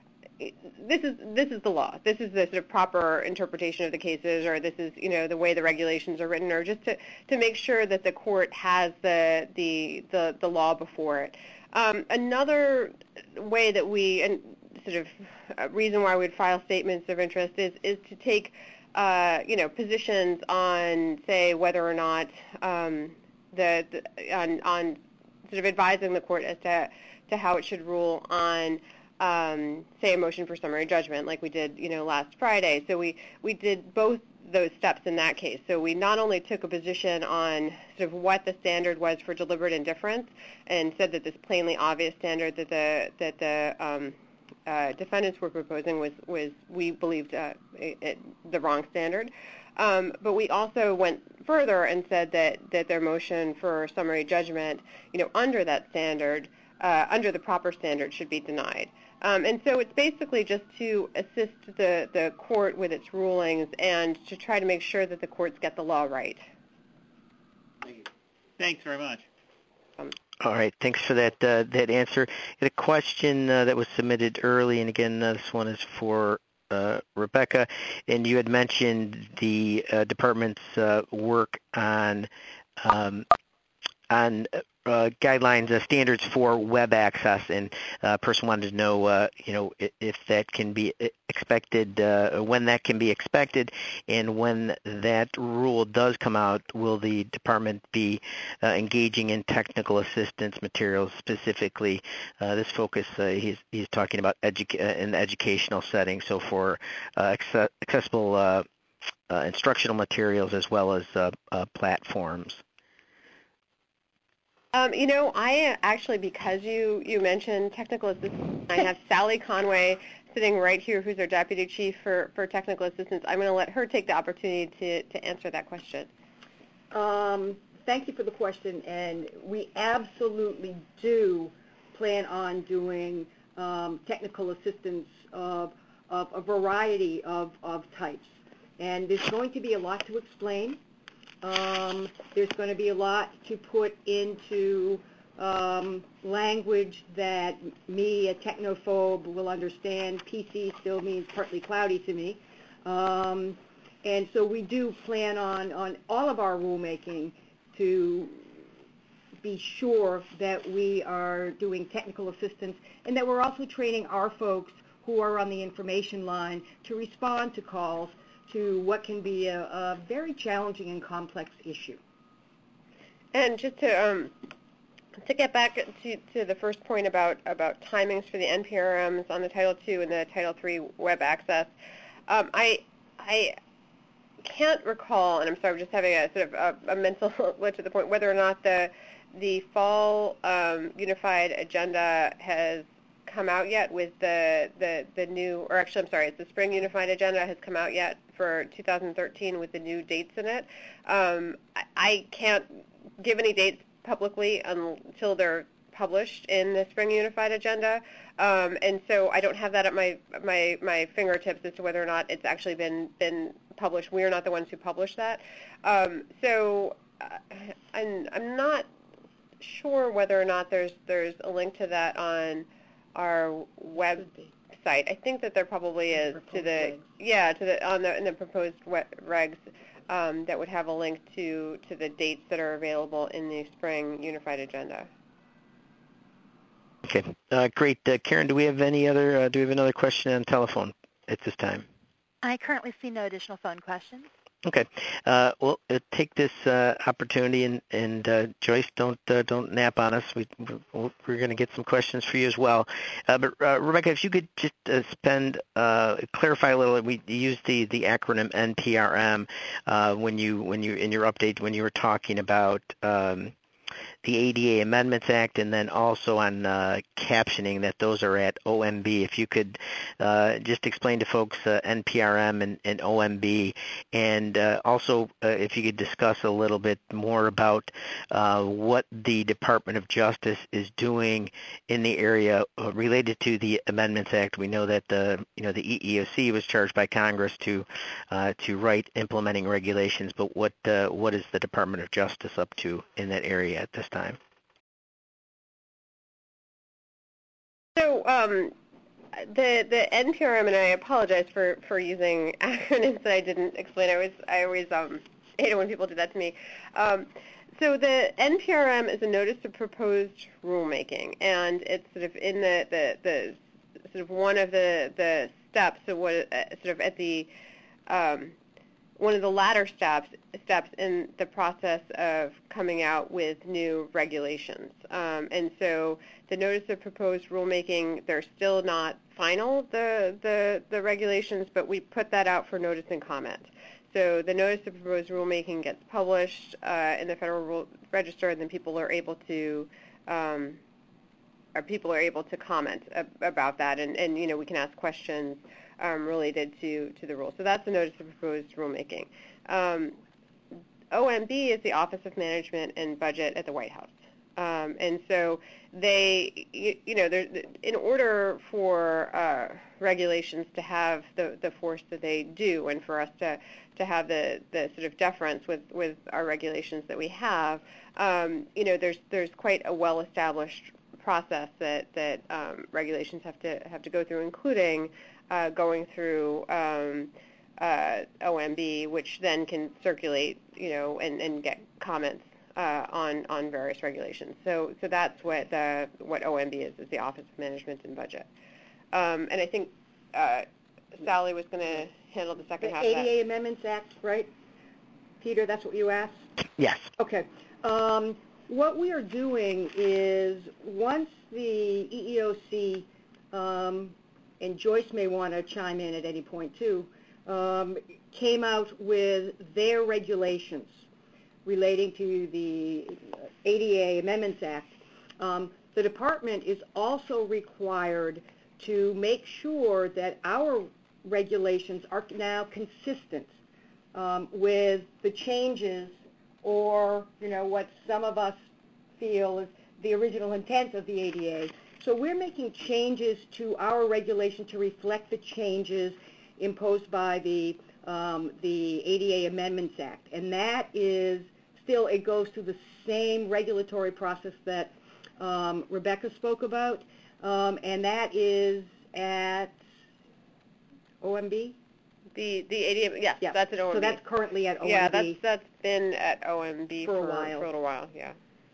this is this is the law. This is the sort of proper interpretation of the cases, or this is, you know, the way the regulations are written, or just to to make sure that the court has the the the, the law before it. Um, another way that we, and sort of a reason why we'd file statements of interest is, is to take, uh, you know, positions on, say, whether or not um, the, the on, on sort of advising the court as to, to how it should rule on, um, say, a motion for summary judgment, like we did, you know, last Friday. So we, we did both those steps in that case. So we not only took a position on sort of what the standard was for deliberate indifference, and said that this plainly obvious standard that the that the um, uh, defendants were proposing was was we believed uh, it, it, the wrong standard, um, but we also went further and said that that their motion for summary judgment, you know, under that standard, uh, under the proper standard, should be denied. Um, and so it's basically just to assist the, the court with its rulings and to try to make sure that the courts get the law right. Thank you. Thanks very much. Um, All right, thanks for that uh, that answer. A question uh, that was submitted early, and again, uh, this one is for uh, Rebecca, and you had mentioned the uh, department's uh, work on um, on uh, guidelines, uh, standards for web access, and a uh, person wanted to know, uh, you know, if, if that can be expected, uh, when that can be expected, and when that rule does come out, will the department be uh, engaging in technical assistance materials specifically? Uh, this focus, uh, he's he's talking about edu- uh, in the educational setting, so for uh, acce- accessible uh, uh, instructional materials as well as uh, uh, platforms. Um, you know, I actually, because you, you mentioned technical assistance, I have Sally Conway sitting right here, who's our Deputy Chief for, for Technical Assistance. I'm going to let her take the opportunity to, to answer that question. Um, thank you for the question, and we absolutely do plan on doing um, technical assistance of, of a variety of, of types. And there's going to be a lot to explain. Um, there's going to be a lot to put into um, language that me, a technophobe, will understand. P C still means partly cloudy to me. Um, and so we do plan on, on all of our rulemaking to be sure that we are doing technical assistance, and that we're also training our folks who are on the information line to respond to calls to what can be a, a very challenging and complex issue. And just to um, to get back to, to the first point about, about timings for the N P R Ms on the Title two and the Title three web access, um, I I can't recall, and I'm sorry, I'm just having a sort of a, a mental glitch at the point, whether or not the the fall um, unified agenda has come out yet with the, the, the new, or actually, I'm sorry, it's the Spring Unified Agenda has come out yet for two thousand thirteen with the new dates in it. Um, I, I can't give any dates publicly until they're published in the Spring Unified Agenda, um, and so I don't have that at my, my, my fingertips as to whether or not it's actually been, been published. We are not the ones who publish that. Um, so uh, I'm, I'm not sure whether or not there's there's a link to that on our website. I think that there probably is to the yeah to the on the in the proposed regs um, that would have a link to to the dates that are available in the Spring Unified Agenda. Okay, uh, great. Uh, Karen, do we have any other? Uh, do we have another question on telephone at this time? I currently see no additional phone questions. Okay. Uh, well, uh, take this uh, opportunity, and, and uh, Joyce, don't uh, don't nap on us. We, we're going to get some questions for you as well. Uh, but uh, Rebecca, if you could just uh, spend uh, clarify a little. We used the, the acronym N P R M uh, when you when you in your update when you were talking about. Um, the A D A Amendments Act, and then also on uh, captioning that those are at O M B. If you could uh, just explain to folks uh, N P R M and, and O M B, and uh, also uh, if you could discuss a little bit more about uh, what the Department of Justice is doing in the area related to the Amendments Act. We know that the you know the E E O C was charged by Congress to uh, to write implementing regulations, but what uh, what is the Department of Justice up to in that area at this time? So um, the the N P R M, and I apologize for, for using acronyms that I didn't explain. I always I always um, hate it when people do that to me. Um, so the N P R M is a notice of proposed rulemaking, and it's sort of in the, the, the sort of one of the the steps. So what uh, sort of at the um, one of the latter steps steps in the process of coming out with new regulations. Um, and so the notice of proposed rulemaking, they're still not final, the, the, the regulations, but we put that out for notice and comment. So the notice of proposed rulemaking gets published uh, in the Federal Rule Register, and then people are able to um, or people are able to comment ab- about that, and, and you know we can ask questions Um, related to, to the rule. So that's the notice of proposed rulemaking. Um, O M B is the Office of Management and Budget at the White House. Um, and so they, you, you know, in order for uh, regulations to have the, the force that they do, and for us to, to have the, the sort of deference with, with our regulations that we have, um, you know, there's there's quite a well-established process that, that um, regulations have to have to go through, including Uh, going through um, uh, O M B, which then can circulate, you know, and, and get comments uh, on on various regulations. So so that's what the, what O M B is, is the Office of Management and Budget. Um, and I think uh, Sally was going to handle the second the half of that. A D A Amendments Act, right? Peter, that's what you asked? Yes. Okay. Um, what we are doing is once the E E O C um, and Joyce may want to chime in at any point too, um, came out with their regulations relating to the A D A Amendments Act. Um, the department is also required to make sure that our regulations are now consistent um, with the changes, or you know what some of us feel is the original intent of the A D A. So we're making changes to our regulation to reflect the changes imposed by the um, the A D A Amendments Act, and that is still, it goes through the same regulatory process that um, Rebecca spoke about, um, and that is at O M B. The the A D A, yes, Yeah. that's at O M B. So that's currently at O M B. Yeah, that's that's been at O M B for, for a while. For a little while, yeah.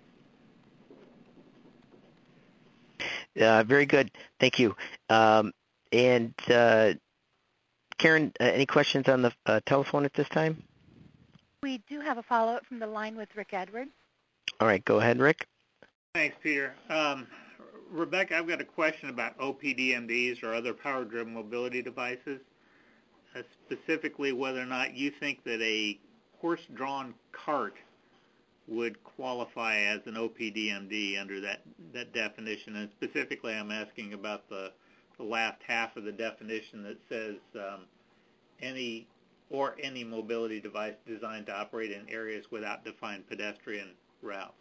Uh, very good. Thank you. Um, and uh, Karen, uh, any questions on the uh, telephone at this time? We do have a follow-up from the line with Rick Edwards. All right, go ahead, Rick. Thanks, Peter. Um, Rebecca, I've got a question about O P D M Ds or other power-driven mobility devices, uh, specifically whether or not you think that a horse-drawn cart would qualify as an O P D M D under that, that definition. And specifically, I'm asking about the, the last half of the definition that says um, any or any mobility device designed to operate in areas without defined pedestrian routes.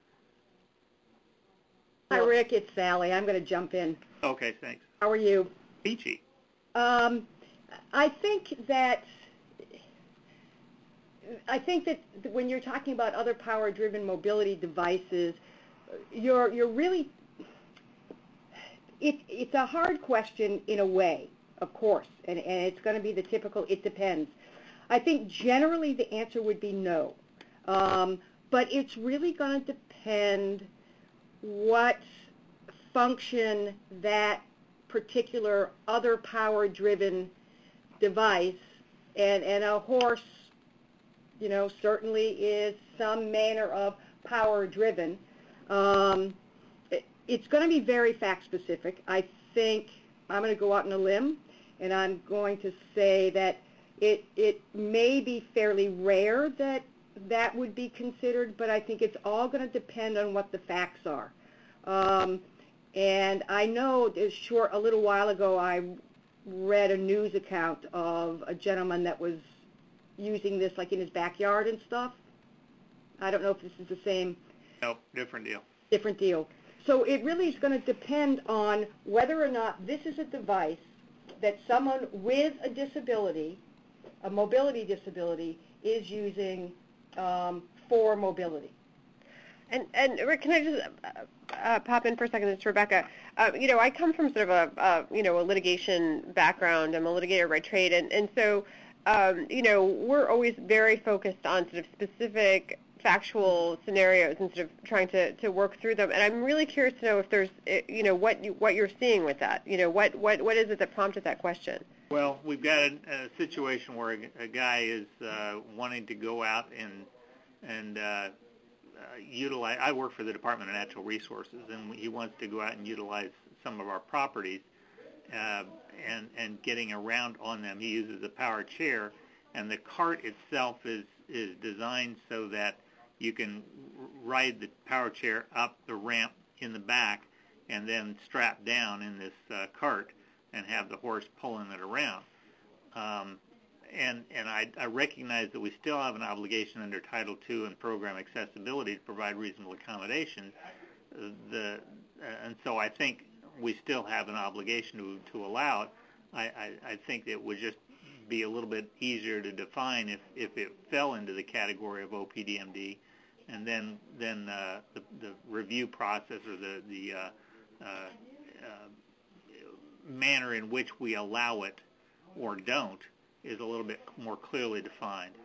Hi, Rick. It's Sally. I'm going to jump in. Okay, thanks. How are you? Peachy. Um, I think that I think that when you're talking about other power-driven mobility devices, you're you're really it, it's a hard question in a way, of course, and, and it's going to be the typical it depends. I think generally the answer would be no, um, but it's really going to depend what function that particular other power-driven device, and, and a horse, you know, certainly is some manner of power-driven. Um, it, it's going to be very fact-specific. I think I'm going to go out on a limb, and I'm going to say that it it may be fairly rare that that would be considered, but I think it's all going to depend on what the facts are. Um, and I know short a little while ago I read a news account of a gentleman that was using this like in his backyard and stuff. I don't know if this is the same. Nope, different deal. Different deal. So it really is going to depend on whether or not this is a device that someone with a disability, a mobility disability, is using um, for mobility. And, and Rick, can I just uh, uh, pop in for a second? It's Rebecca. Uh, you know, I come from sort of a, uh, you know, a litigation background. I'm a litigator by trade, and, and so, um, you know, we're always very focused on sort of specific factual scenarios and sort of trying to, to work through them. And I'm really curious to know if there's, you know, what you, what you're seeing with that. You know, what, what, what is it that prompted that question? Well, we've got a, a situation where a, a guy is uh, wanting to go out and and uh, Uh, utilize. I work for the Department of Natural Resources, and he wants to go out and utilize some of our properties, uh, and and getting around on them. He uses a power chair, and the cart itself is is designed so that you can ride the power chair up the ramp in the back, and then strap down in this uh, cart and have the horse pulling it around. Um, And, and I, I recognize that we still have an obligation under Title two and program accessibility to provide reasonable accommodation. Uh, the, uh, and so I think we still have an obligation to, to allow it. I, I, I think it would just be a little bit easier to define if, if it fell into the category of O P D M D, and then then uh, the, the review process or the, the uh, uh, uh, manner in which we allow it or don't is a little bit more clearly defined.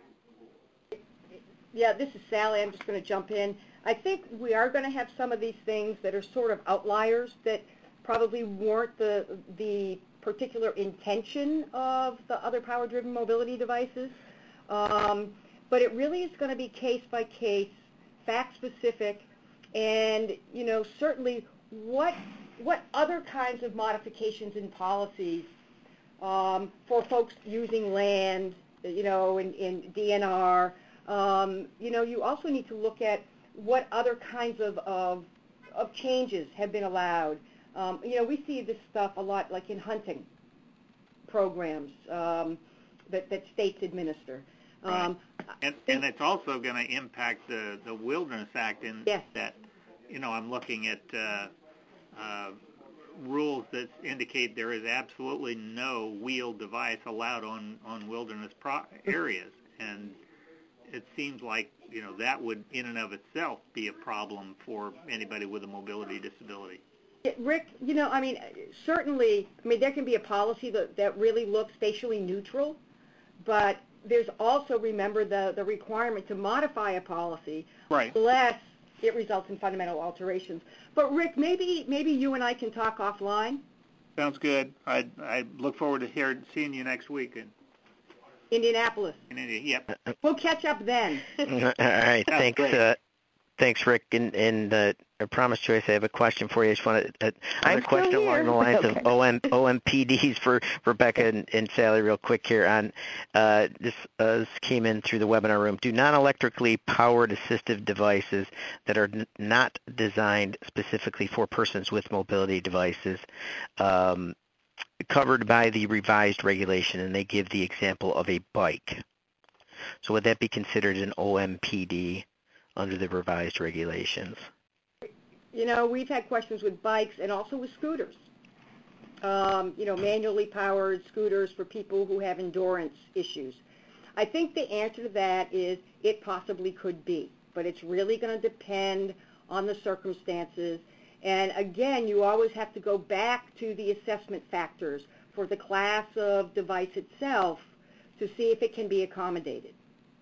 Yeah, this is Sally. I'm just going to jump in. I think we are going to have some of these things that are sort of outliers that probably weren't the the particular intention of the other power-driven mobility devices. Um, but it really is going to be case by case, fact-specific, and, you know, certainly what what other kinds of modifications in policies Um, for folks using land, you know, in, in D N R, um, you know, you also need to look at what other kinds of, of, of changes have been allowed. Um, you know, we see this stuff a lot, like in hunting programs um, that, that states administer. Um, right. And, and it's also going to impact the, the Wilderness Act in yes. that, you know, I'm looking at uh, uh, rules that indicate there is absolutely no wheeled device allowed on, on wilderness pro- areas. And it seems like, you know, that would in and of itself be a problem for anybody with a mobility disability. Rick, you know, I mean, certainly, I mean, there can be a policy that, that really looks facially neutral, but there's also, remember, the, the requirement to modify a policy right. unless it results in fundamental alterations. But Rick, maybe maybe you and I can talk offline. Sounds good. I I look forward to hearing seeing you next week in Indianapolis. In India. Yep. We'll catch up then. All right. That's thanks. great. Uh, thanks, Rick. And, and uh, I promised Joyce I have a question for you. I just want to, uh, another I'm question still along here. the lines Okay. of O M, O M P Ds for Rebecca and, and Sally real quick here on uh, this, uh, this came in through the webinar room. Do non-electrically powered assistive devices that are n- not designed specifically for persons with mobility devices um, covered by the revised regulation, and they give the example of a bike. So would that be considered an O M P D under the revised regulations? You know, we've had questions with bikes and also with scooters. Um, you know, manually powered scooters for people who have endurance issues. I think the answer to that is it possibly could be, but it's really going to depend on the circumstances. And again, you always have to go back to the assessment factors for the class of device itself to see if it can be accommodated.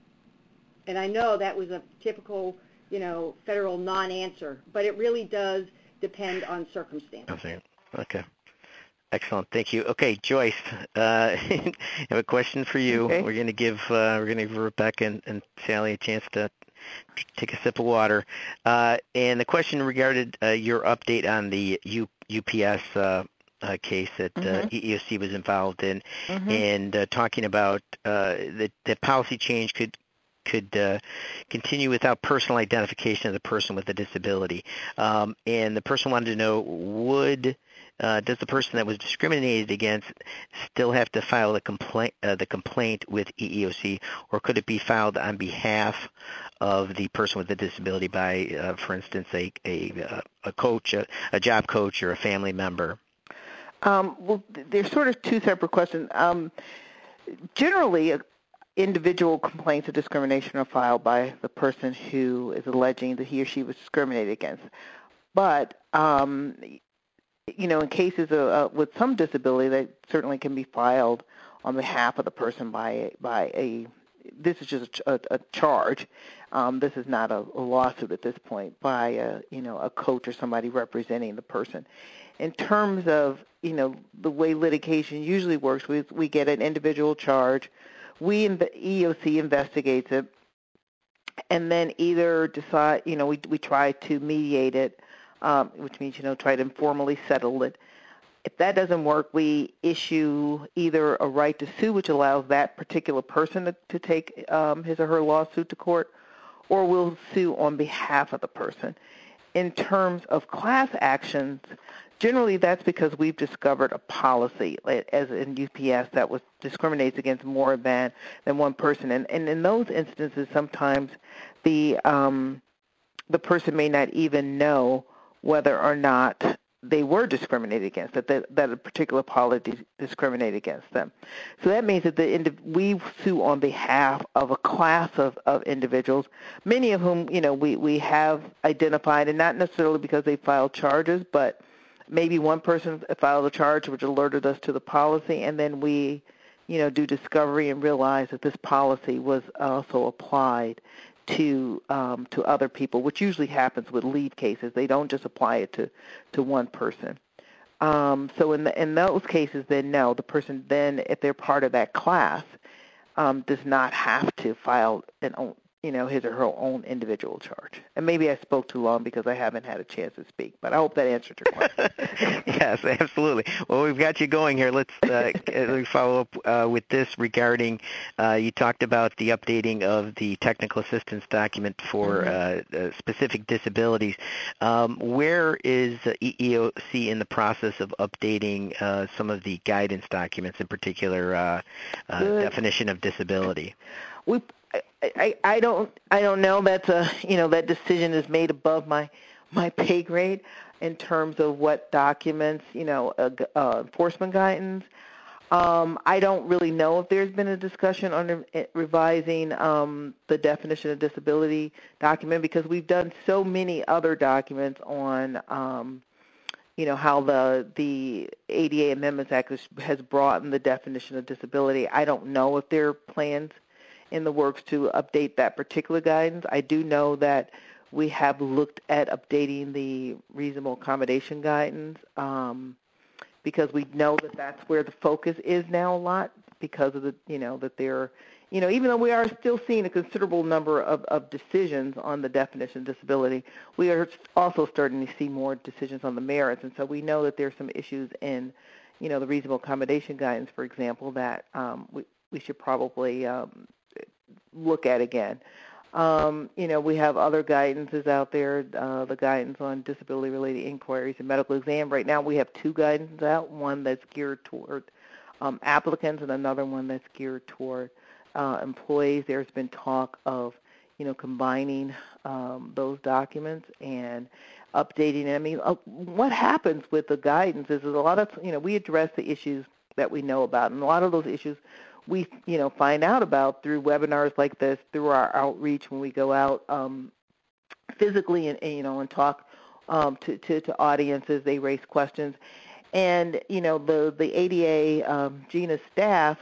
And I know that was a typical, you know, federal non-answer, but it really does depend on circumstances. Okay. Okay. Excellent. Thank you. Okay, Joyce, uh, I have a question for you. Okay. We're going to give uh, we're going to give Rebecca and, and Sally a chance to take a sip of water. Uh, and the question regarded uh, your update on the U, UPS uh, uh, case that uh, Mhm. E E O C was involved in, Mhm. and uh, talking about uh, that the policy change could could uh, continue without personal identification of the person with a disability. Um, and the person wanted to know, would uh, does the person that was discriminated against still have to file the complaint uh, the complaint with E E O C, or could it be filed on behalf of the person with a disability by, uh, for instance, a a, a coach, a, a job coach, or a family member? Um, well, there's sort of two separate questions. Um, generally, uh, individual complaints of discrimination are filed by the person who is alleging that he or she was discriminated against. But, um, you know, in cases of, uh, with some disability, that certainly can be filed on behalf of the person by, by a, this is just a, a charge. Um, this is not a, a lawsuit at this point, by a, you know, a coach or somebody representing the person. In terms of, you know, the way litigation usually works, we, we get an individual charge. We, E E O C investigates it, and then either decide, you know, we, we try to mediate it, um, which means, you know, try to informally settle it. If that doesn't work, we issue either a right to sue, which allows that particular person to, to take um, his or her lawsuit to court, or we'll sue on behalf of the person. In terms of class actions, generally that's because we've discovered a policy, as in U P S, that was discriminates against more than, than one person. And, and in those instances, sometimes the um, the person may not even know whether or not they were discriminated against, that the, that a particular policy discriminated against them. So that means that the we sue on behalf of a class of, of individuals, many of whom, you know, we, we have identified, and not necessarily because they filed charges, but maybe one person filed a charge which alerted us to the policy, and then we, you know, do discovery and realize that this policy was also applied to um, to other people, which usually happens with leave cases. They don't just apply it to, to one person. Um, so in the, in those cases, then no, the person then, if they're part of that class, um, does not have to file an own, you know, his or her own individual charge. And maybe I spoke too long because I haven't had a chance to speak, but I hope that answered your question. Yes, absolutely. Well, we've got you going here. Let's uh, follow up uh, with this regarding, uh, you talked about the updating of the technical assistance document for mm-hmm. uh, uh, specific disabilities. Um, where is E E O C in the process of updating uh, some of the guidance documents, in particular uh, uh, definition of disability? We I, I, I don't I don't know. That's a you know that decision is made above my my pay grade in terms of what documents, you know, uh, uh, enforcement guidance. Um, I don't really know if there's been a discussion on revising um, the definition of disability document, because we've done so many other documents on, um, you know, how the the A D A Amendments Act has, has broadened the definition of disability. I don't know if there are plans in the works to update that particular guidance. I do know that we have looked at updating the reasonable accommodation guidance, um, because we know that that's where the focus is now a lot because of the, you know, that they're, you know, even though we are still seeing a considerable number of, of decisions on the definition of disability, we are also starting to see more decisions on the merits. And so we know that there's some issues in, you know, the reasonable accommodation guidance, for example, that um, we, we should probably um, look at again. Um, you know, we have other guidances out there, uh, the guidance on disability-related inquiries and medical exam. Right now we have two guidances out, one that's geared toward um, applicants and another one that's geared toward uh, employees. There's been talk of, you know, combining um, those documents and updating them. I mean, uh, what happens with the guidance is, is a lot of, you know, we address the issues that we know about, and a lot of those issues we, you know, find out about through webinars like this, through our outreach when we go out um, physically and, and, you know, and talk um, to, to, to audiences. They raise questions. And, you know, the, the A D A um, GINA staff,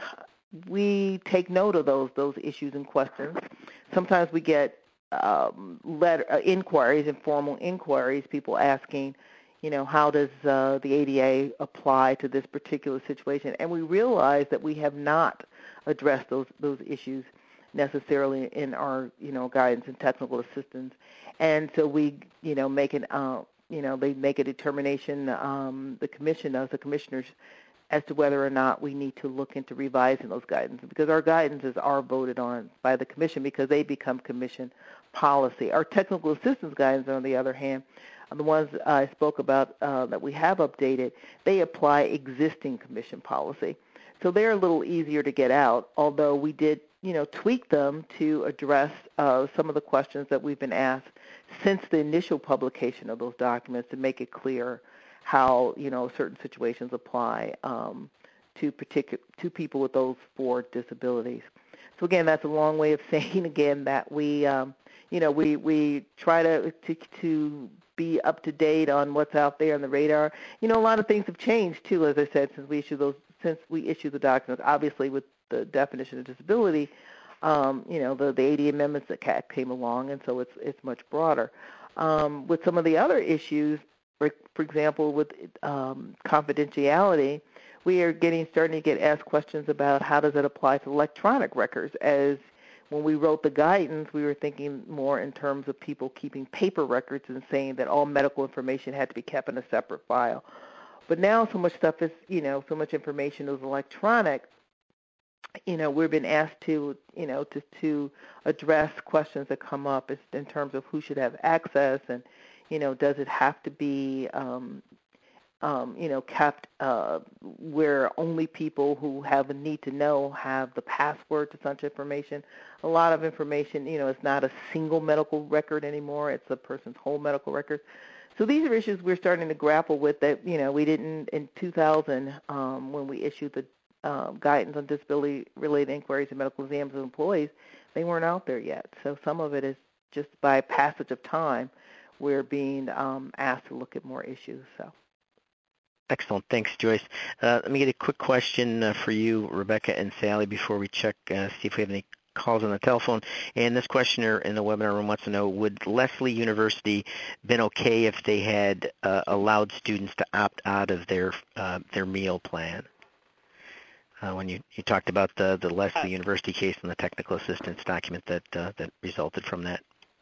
we take note of those, those issues and questions. Sometimes we get um, letter, uh, inquiries, informal inquiries, people asking, you know, how does uh, the A D A apply to this particular situation? And we realize that we have not addressed those those issues necessarily in our, you know, guidance and technical assistance. And so we, you know, make an, uh, you know, they make a determination, um, the commission does, the commissioners, as to whether or not we need to look into revising those guidances, because our guidances are voted on by the commission because they become commission policy. Our technical assistance guidance, on the other hand, the ones I spoke about uh, that we have updated, they apply existing commission policy. So they're a little easier to get out, although we did, you know, tweak them to address uh, some of the questions that we've been asked since the initial publication of those documents to make it clear how, you know, certain situations apply um, to particular to people with those four disabilities. So again, that's a long way of saying again that we, um, you know, we we try to to, to be up to date on what's out there on the radar. You know, a lot of things have changed too, as I said, since we issued those since we issued the documents. Obviously, with the definition of disability, um, you know, the, the A D A amendments that C A C came along, and so it's it's much broader. Um, with some of the other issues, for, for example, with um, confidentiality, we are getting starting to get asked questions about how does it apply to electronic records. As when we wrote the guidance, we were thinking more in terms of people keeping paper records and saying that all medical information had to be kept in a separate file. But now so much stuff is, you know, so much information is electronic. You know, we've been asked to, you know, to, to address questions that come up in terms of who should have access and, you know, does it have to be, um, um, you know, kept uh, where only people who have a need to know have the password to such information. A lot of information, you know, it's not a single medical record anymore. It's a person's whole medical record. So these are issues we're starting to grapple with that, you know, we didn't in two thousand um, when we issued the um, guidance on disability-related inquiries and medical exams of employees, they weren't out there yet. So some of it is just by passage of time, we're being um, asked to look at more issues. So. Excellent. Thanks, Joyce. Uh, let me get a quick question uh, for you, Rebecca and Sally, before we check, uh, see if we have any calls on the telephone. And this questioner in the webinar room wants to know, would Lesley University been okay if they had uh, allowed students to opt out of their uh, their meal plan? Uh, when you, you talked about the, the Lesley University case and the technical assistance document that uh, that resulted from that.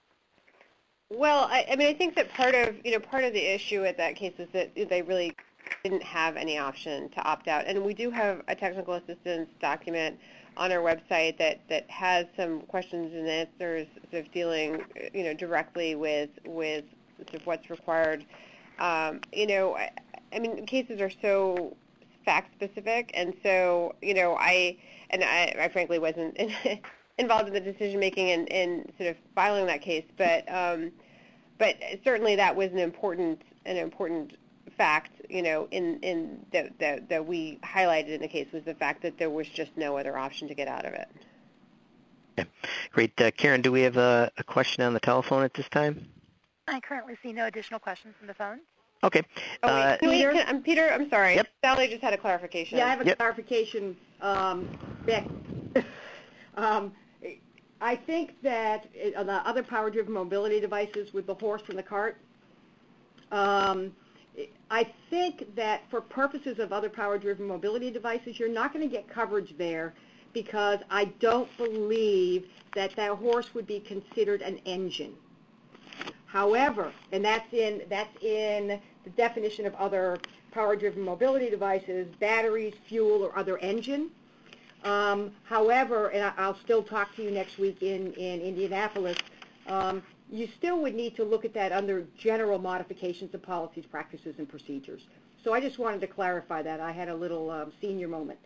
Well, I, I mean, I think that part of, you know, part of the issue with that case is that they really didn't have any option to opt out. And we do have a technical assistance document on our website that, that has some questions and answers sort of dealing, you know, directly with with sort of what's required. Um, you know, I, I mean, cases are so fact specific, and so, you know, I and I, I frankly wasn't involved in the decision making and in sort of filing that case, but um, but certainly that was an important an important fact, you know, in in that that that we highlighted in the case was the fact that there was just no other option to get out of it. Yeah. Great. Uh, Karen, do we have a, a question on the telephone at this time? I currently see no additional questions from the phone. Okay. Oh, wait, uh, can we, Peter? can, um, Peter, I'm sorry. Yep. Sally just had a clarification. Yeah, I have a Yep. clarification. Um, back. um, I think that on the other power-driven mobility devices with the horse and the cart, um, I think that for purposes of other power-driven mobility devices, you're not going to get coverage there because I don't believe that that horse would be considered an engine. However, and that's in that's in the definition of other power-driven mobility devices, batteries, fuel, or other engine. Um, however, and I'll still talk to you next week in, in Indianapolis, um, you still would need to look at that under general modifications of policies, practices, and procedures. So I just wanted to clarify that. I had a little um, senior moment.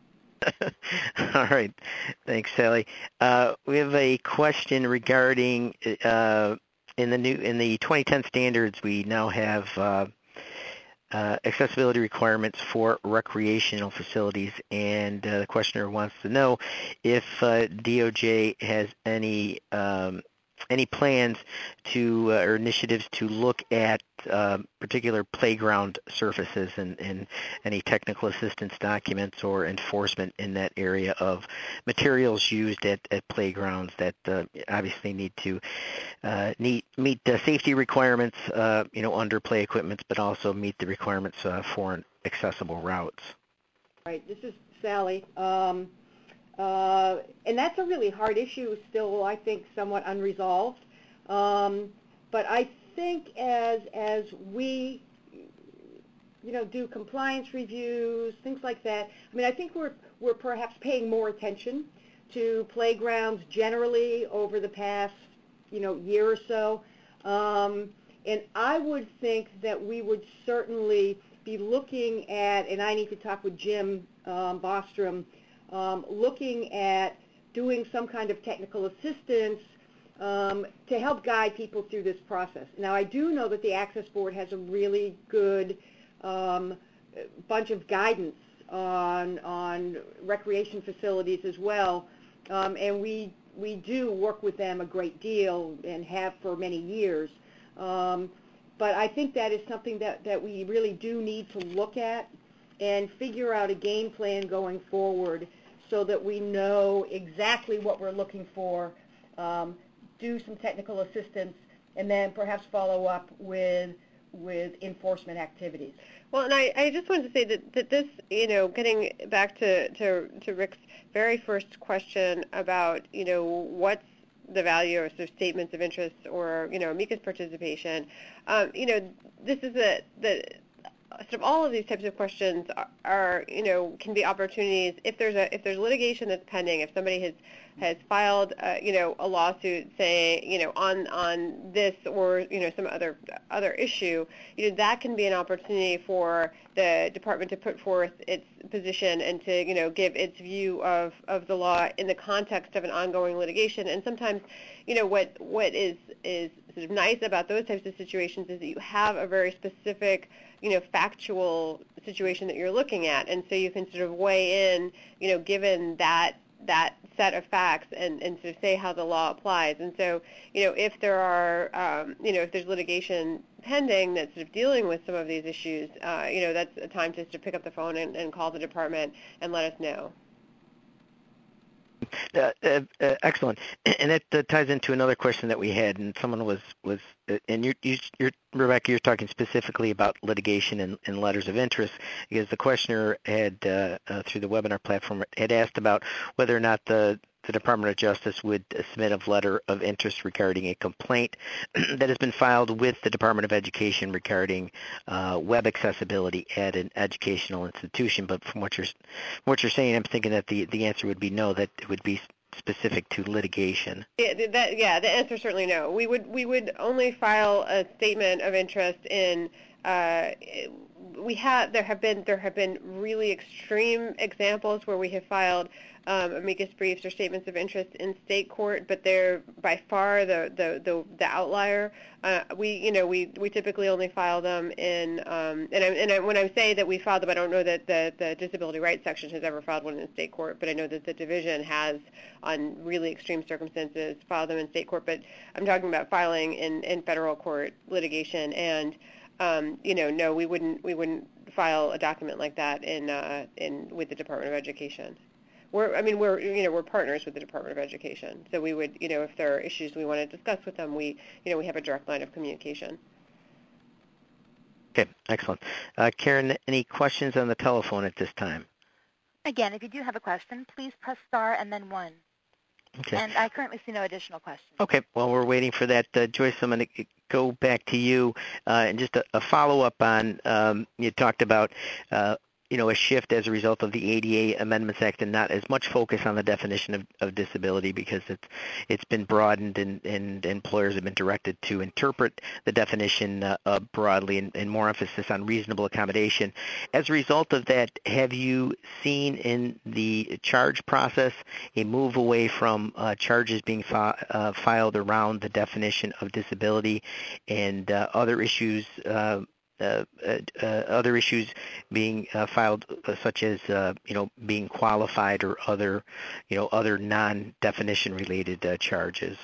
All right. Thanks, Sally. Uh, we have a question regarding uh, in the new in the twenty ten standards. We now have uh, uh, accessibility requirements for recreational facilities, and uh, the questioner wants to know if uh, D O J has any um, any plans to uh, or initiatives to look at uh, particular playground surfaces and, and any technical assistance documents or enforcement in that area of materials used at, at playgrounds that uh, obviously need to uh, need, meet the safety requirements, uh, you know, under play equipment, but also meet the requirements uh, for accessible routes. Right. This is Sally. Um, Uh, and that's a really hard issue, still, I think, somewhat unresolved. Um, but I think as as we, you know, do compliance reviews, things like that. I mean, I think we're we're perhaps paying more attention to playgrounds generally over the past, you know, year or so. Um, and I would think that we would certainly be looking at, and I need to talk with Jim um, Bostrom. Um, looking at doing some kind of technical assistance um, to help guide people through this process. Now, I do know that the Access Board has a really good um, bunch of guidance on on recreation facilities as well, um, and we we do work with them a great deal and have for many years. Um, but I think that is something that, that we really do need to look at and figure out a game plan going forward so that we know exactly what we're looking for, um, do some technical assistance, and then perhaps follow up with with enforcement activities. Well, and I, I just wanted to say that, that this, you know, getting back to, to, to Rick's very first question about, you know, what's the value of sort of statements of interest or, you know, amicus participation, um, you know, this is a, the, sort of all of these types of questions are, are, you know, can be opportunities if there's a if there's litigation that's pending, if somebody has has filed, uh, you know, a lawsuit saying, you know, on on this or, you know, some other other issue, you know, that can be an opportunity for the department to put forth its position and to, you know, give its view of of the law in the context of an ongoing litigation. And sometimes, you know, what what is is sort of nice about those types of situations is that you have a very specific, you know, factual situation that you're looking at, and so you can sort of weigh in, you know, given that that set of facts and, and sort of say how the law applies. And so, you know, if there are, um, you know, if there's litigation pending that's sort of dealing with some of these issues, uh, you know, that's a time just to pick up the phone and, and call the department and let us know. Uh, uh, uh, excellent, and that uh, ties into another question that we had, and someone was was, uh, and you, you, you're Rebecca, you're talking specifically about litigation and, and letters of interest, because the questioner had uh, uh, through the webinar platform had asked about whether or not the the Department of Justice would submit a letter of interest regarding a complaint that has been filed with the Department of Education regarding uh, web accessibility at an educational institution. But from what you're from what you're saying, I'm thinking that the, the answer would be no, that it would be specific to litigation. Yeah, that, yeah, the answer is certainly no. We would we would only file a statement of interest in. Uh, we have there have been there have been really extreme examples where we have filed um, amicus briefs or statements of interest in state court, but they're by far the the the, the outlier. Uh, we you know we, we typically only file them in um, and I, and I, when I say that we filed them, I don't know that the, the disability rights section has ever filed one in state court, but I know that the division has on really extreme circumstances filed them in state court. But I'm talking about filing in, in federal court litigation, and um, you know no, we wouldn't we wouldn't file a document like that in uh, in with the Department of Education. We're, I mean, we're, you know, we're partners with the Department of Education, so we would, you know, if there are issues we want to discuss with them, we, you know, we have a direct line of communication. Okay, excellent. Uh, Karen, any questions on the telephone at this time? Again, if you do have a question, please press star and then one. Okay. And I currently see no additional questions. Okay, well, we're waiting for that. Uh, Joyce, I'm going to go back to you uh, and just a, a follow-up on, um, you talked about uh, you know, a shift as a result of the A D A Amendments Act and not as much focus on the definition of, of disability because it's it's been broadened and, and employers have been directed to interpret the definition uh, uh, broadly and, and more emphasis on reasonable accommodation. As a result of that, have you seen in the charge process a move away from uh, charges being fi- uh, filed around the definition of disability and uh, other issues uh, Uh, uh, uh, other issues being uh, filed, uh, such as uh, you know being qualified or other, you know, other non-definition related uh, charges?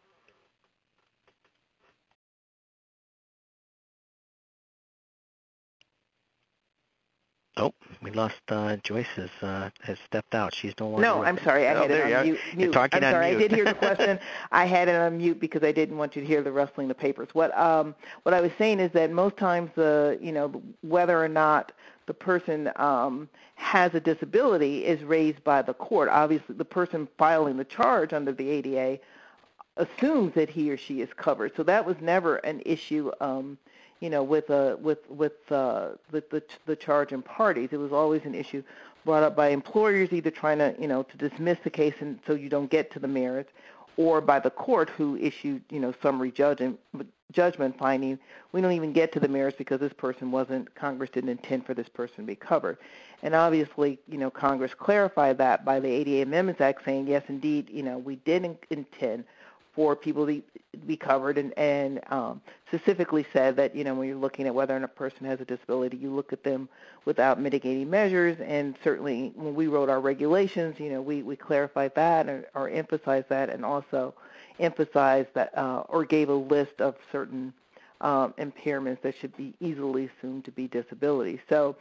Oh, we lost uh, Joyce has, uh, has stepped out. She's no longer. No, with I'm us. sorry. I oh, had it there you on are. mute. You're mute. talking I'm on sorry. mute. I did hear the question. I had it on mute because I didn't want you to hear the rustling of the papers. What um what I was saying is that most times the you know whether or not the person um, has a disability is raised by the court. Obviously, the person filing the charge under the A D A assumes that he or she is covered. So that was never an issue, um, you know, with uh, with with uh, with the the charging parties. It was always an issue brought up by employers, either trying to you know to dismiss the case and so you don't get to the merits, or by the court who issued you know summary judgment judgment finding we don't even get to the merits because this person wasn't Congress didn't intend for this person to be covered. And obviously, you know, Congress clarified that by the A D A Amendments Act, saying yes, indeed, you know, we did intend for people to be covered, and, and um, specifically said that, you know, when you're looking at whether or not a person has a disability, you look at them without mitigating measures, and certainly when we wrote our regulations, you know, we, we clarified that or, or emphasized that, and also emphasized that uh, or gave a list of certain um, impairments that should be easily assumed to be disabilities. So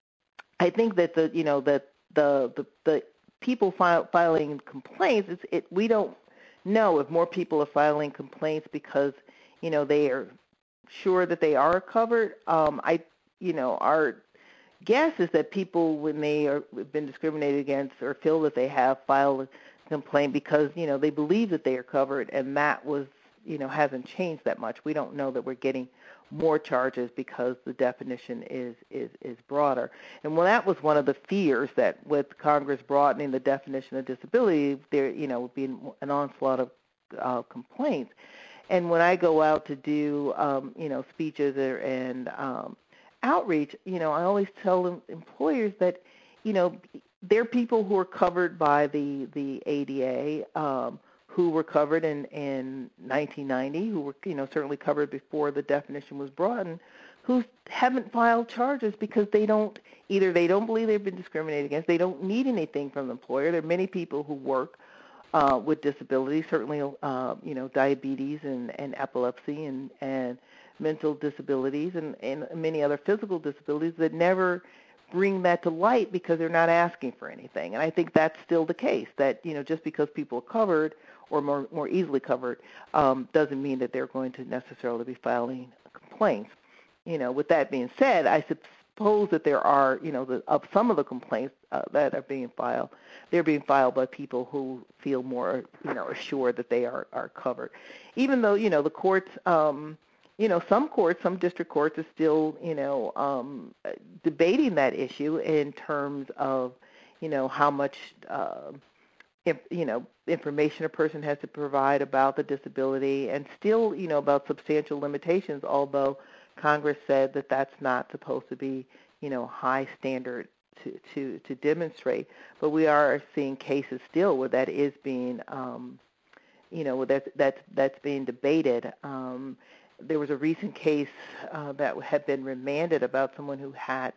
I think that the, you know, that the, the, the people file, filing complaints, it's, it, we don't know if more people are filing complaints because, you know, they are sure that they are covered. Um, I, you know, our guess is that people, when they are have been discriminated against or feel that they have, filed a complaint because, you know, they believe that they are covered, and that was, you know, hasn't changed that much. We don't know that we're getting more charges because the definition is, is, is broader. And well, that was one of the fears that with Congress broadening the definition of disability, there, you know, would be an onslaught of uh, complaints. And when I go out to do, um, you know, speeches or, and um, outreach, you know, I always tell them, employers that, you know, they're people who are covered by the, the A D A, um, who were covered in, in nineteen ninety, who were, you know, certainly covered before the definition was broadened, who haven't filed charges because they don't, either they don't believe they've been discriminated against, they don't need anything from the employer. There are many people who work uh, with disabilities, certainly, uh, you know, diabetes and, and epilepsy and, and mental disabilities and, and many other physical disabilities that never bring that to light because they're not asking for anything. And I think that's still the case, that, you know, just because people are covered or more, more easily covered um, doesn't mean that they're going to necessarily be filing complaints. You know, with that being said, I suppose that there are, you know, the, of some of the complaints uh, that are being filed, they're being filed by people who feel more, you know, assured that they are, are covered. Even though, you know, the courts, um, you know, some courts, some district courts are still, you know, um, debating that issue in terms of, you know, how much, uh, if, you know, information a person has to provide about the disability, and still, you know, about substantial limitations, although Congress said that that's not supposed to be, you know, high standard to, to, to demonstrate. But we are seeing cases still where that is being, um, you know, that's, that's, that's being debated. Um, there was a recent case uh, that had been remanded about someone who had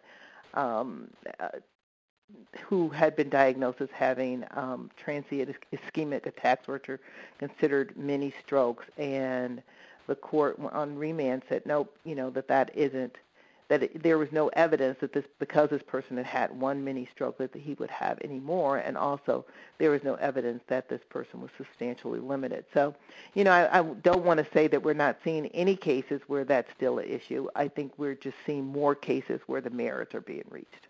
um, uh, who had been diagnosed as having um, transient ischemic attacks, which are considered mini strokes, and the court on remand said, nope, you know, that that isn't that it, there was no evidence that this, because this person had had one mini stroke, that he would have any more, and also there was no evidence that this person was substantially limited. So, you know, I, I don't want to say that we're not seeing any cases where that's still an issue. I think we're just seeing more cases where the merits are being reached.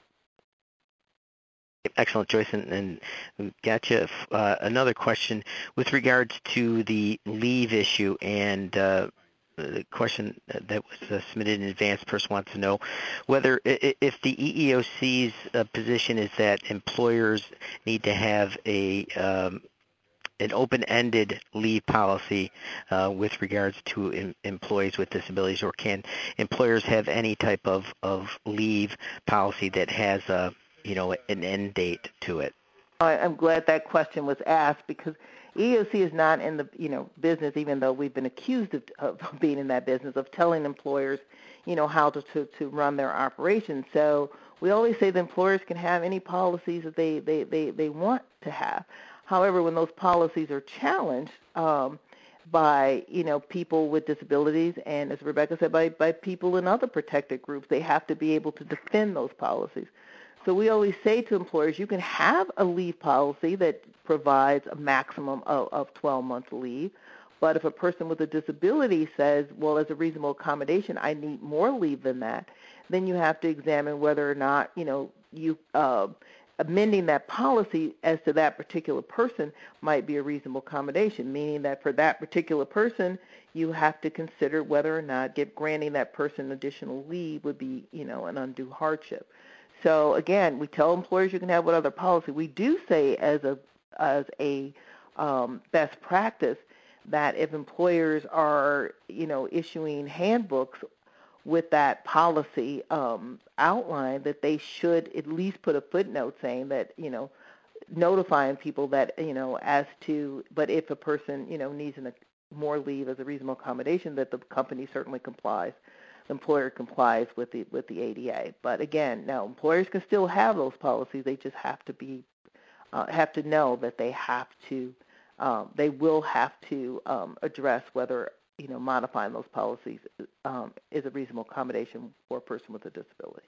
Excellent, Joyce, and, and gotcha. Uh, another question with regards to the leave issue, and uh, the question that was uh, submitted in advance. The person wants to know whether, if the E E O C's uh, position is that employers need to have a um, an open-ended leave policy uh, with regards to em- employees with disabilities, or can employers have any type of, of leave policy that has a you know, an end date to it? I'm glad that question was asked, because E E O C is not in the, you know, business, even though we've been accused of, of being in that business, of telling employers, you know, how to, to, to run their operations. So we always say the employers can have any policies that they, they, they, they want to have. However, when those policies are challenged um, by, you know, people with disabilities, and as Rebecca said, by, by people in other protected groups, they have to be able to defend those policies. So we always say to employers, you can have a leave policy that provides a maximum of, of twelve months leave, but if a person with a disability says, well, as a reasonable accommodation, I need more leave than that, then you have to examine whether or not, you know, you uh, amending that policy as to that particular person might be a reasonable accommodation, meaning that for that particular person, you have to consider whether or not get, granting that person additional leave would be, you know, an undue hardship. So again, we tell employers you can have what other policy. We do say as a as a um, best practice that if employers are, you know, issuing handbooks with that policy um, outlined, that they should at least put a footnote saying that, you know, notifying people that, you know, as to, but if a person, you know, needs an, more leave as a reasonable accommodation, that the company certainly complies. Employer complies with the with the A D A. But again, now employers can still have those policies. They just have to be uh, have to know that they have to um, they will have to um, address whether, you know, modifying those policies um, is a reasonable accommodation for a person with a disability.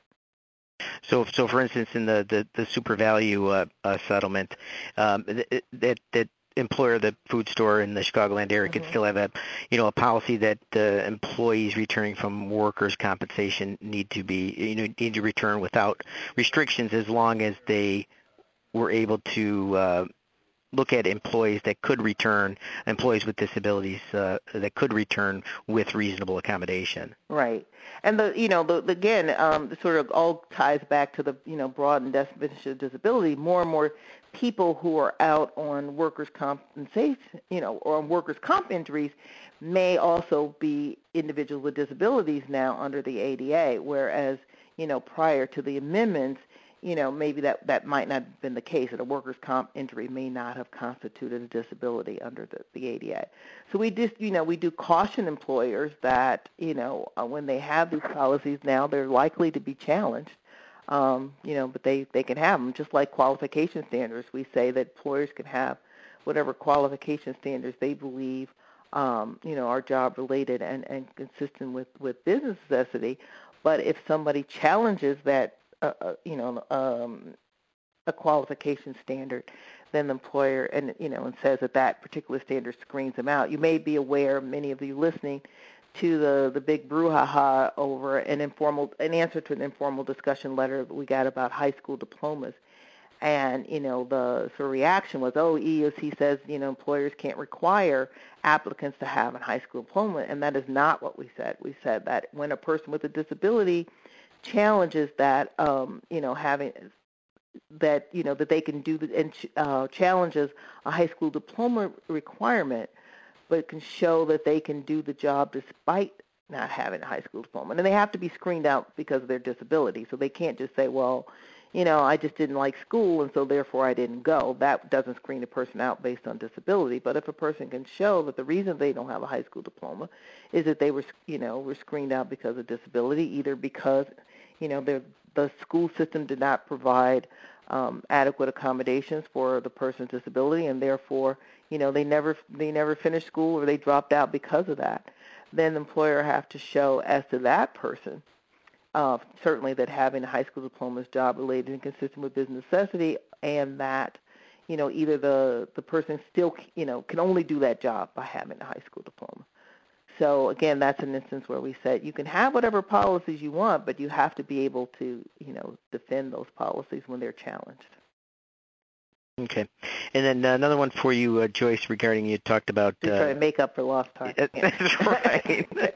So, so for instance, in the the, the super value uh, uh, settlement, um, that that employer, the food store in the Chicagoland area, Mm-hmm. could still have a, you know, a policy that uh, employees returning from workers' compensation need to be, you know, need to return without restrictions, as long as they were able to uh, look at employees that could return, employees with disabilities uh, that could return with reasonable accommodation. Right. And the, you know, the, the again, um, the sort of all ties back to the, you know, broad and definition of disability. More and more people who are out on workers' compensation, you know, or on workers' comp injuries may also be individuals with disabilities now under the A D A, whereas, you know, prior to the amendments, you know, maybe that, that might not have been the case, that a workers' comp injury may not have constituted a disability under the, the A D A. So we just, you know, we do caution employers that, you know, uh, when they have these policies now, they're likely to be challenged, um, you know, but they, they can have them. Just like qualification standards, we say that employers can have whatever qualification standards they believe, um, you know, are job-related and, and consistent with, with business necessity. But if somebody challenges that, Uh, uh, you know, um, a qualification standard, then the employer, and you know, and says that that particular standard screens them out. You may be aware, many of you listening, to the the big brouhaha over an informal, an answer to an informal discussion letter that we got about high school diplomas, and you know, the sort of reaction was, oh, E E O C says, you know, employers can't require applicants to have a high school diploma, and that is not what we said. We said that when a person with a disability challenges that, um, you know, having that, you know, that they can do the, and uh, challenges a high school diploma requirement, but can show that they can do the job despite not having a high school diploma. And they have to be screened out because of their disability. So they can't just say, well, you know, I just didn't like school and so therefore I didn't go. That doesn't screen a person out based on disability. But if a person can show that the reason they don't have a high school diploma is that they were, you know, were screened out because of disability, either because, you know, the school system did not provide um, adequate accommodations for the person's disability, and therefore, you know, they never they never finished school or they dropped out because of that, then the employer have to show as to that person uh, certainly that having a high school diploma is job-related and consistent with business necessity, and that, you know, either the, the person still, you know, can only do that job by having a high school diploma. So, again, that's an instance where we said you can have whatever policies you want, but you have to be able to, you know, defend those policies when they're challenged. Okay. And then uh, another one for you, uh, Joyce, regarding you talked about... To uh, try to make up for lost time. That's right.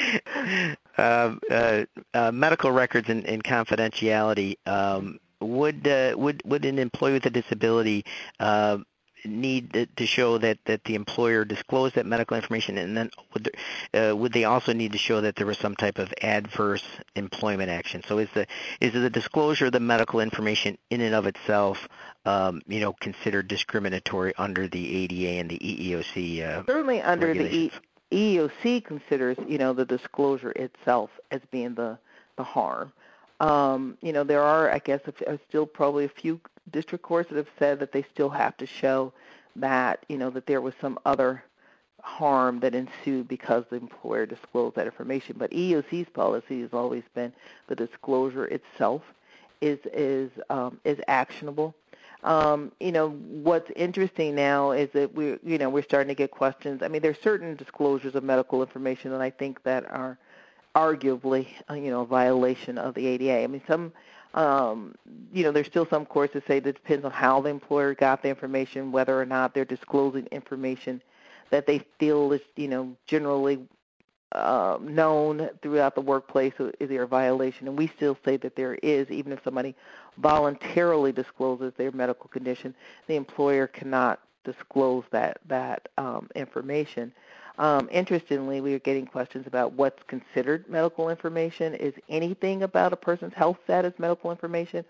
uh, uh, uh, medical records and, and confidentiality. Um, would, uh, would, would an employee with a disability uh, need to show that, that the employer disclosed that medical information, and then would, uh, would they also need to show that there was some type of adverse employment action? So is the is the disclosure of the medical information in and of itself, um, you know, considered discriminatory under the A D A and the E E O C? Uh, Certainly under the e- E E O C considers, you know, the disclosure itself as being the the harm. Um, you know, there are, I guess, still probably a few district courts that have said that they still have to show that, you know, that there was some other harm that ensued because the employer disclosed that information. But E E O C's policy has always been the disclosure itself is is um, is actionable. Um, you know, what's interesting now is that we, you know, we're starting to get questions. I mean, there's certain disclosures of medical information that I think that are arguably, uh, you know, a violation of the A D A. I mean, some, um, you know, there's still some courts that say that it depends on how the employer got the information, whether or not they're disclosing information that they feel is, you know, generally uh, known throughout the workplace. So is there a violation? And we still say that there is, even if somebody voluntarily discloses their medical condition, the employer cannot disclose that that um, information. Um, interestingly, we are getting questions about what's considered medical information. Is anything about a person's health status medical information,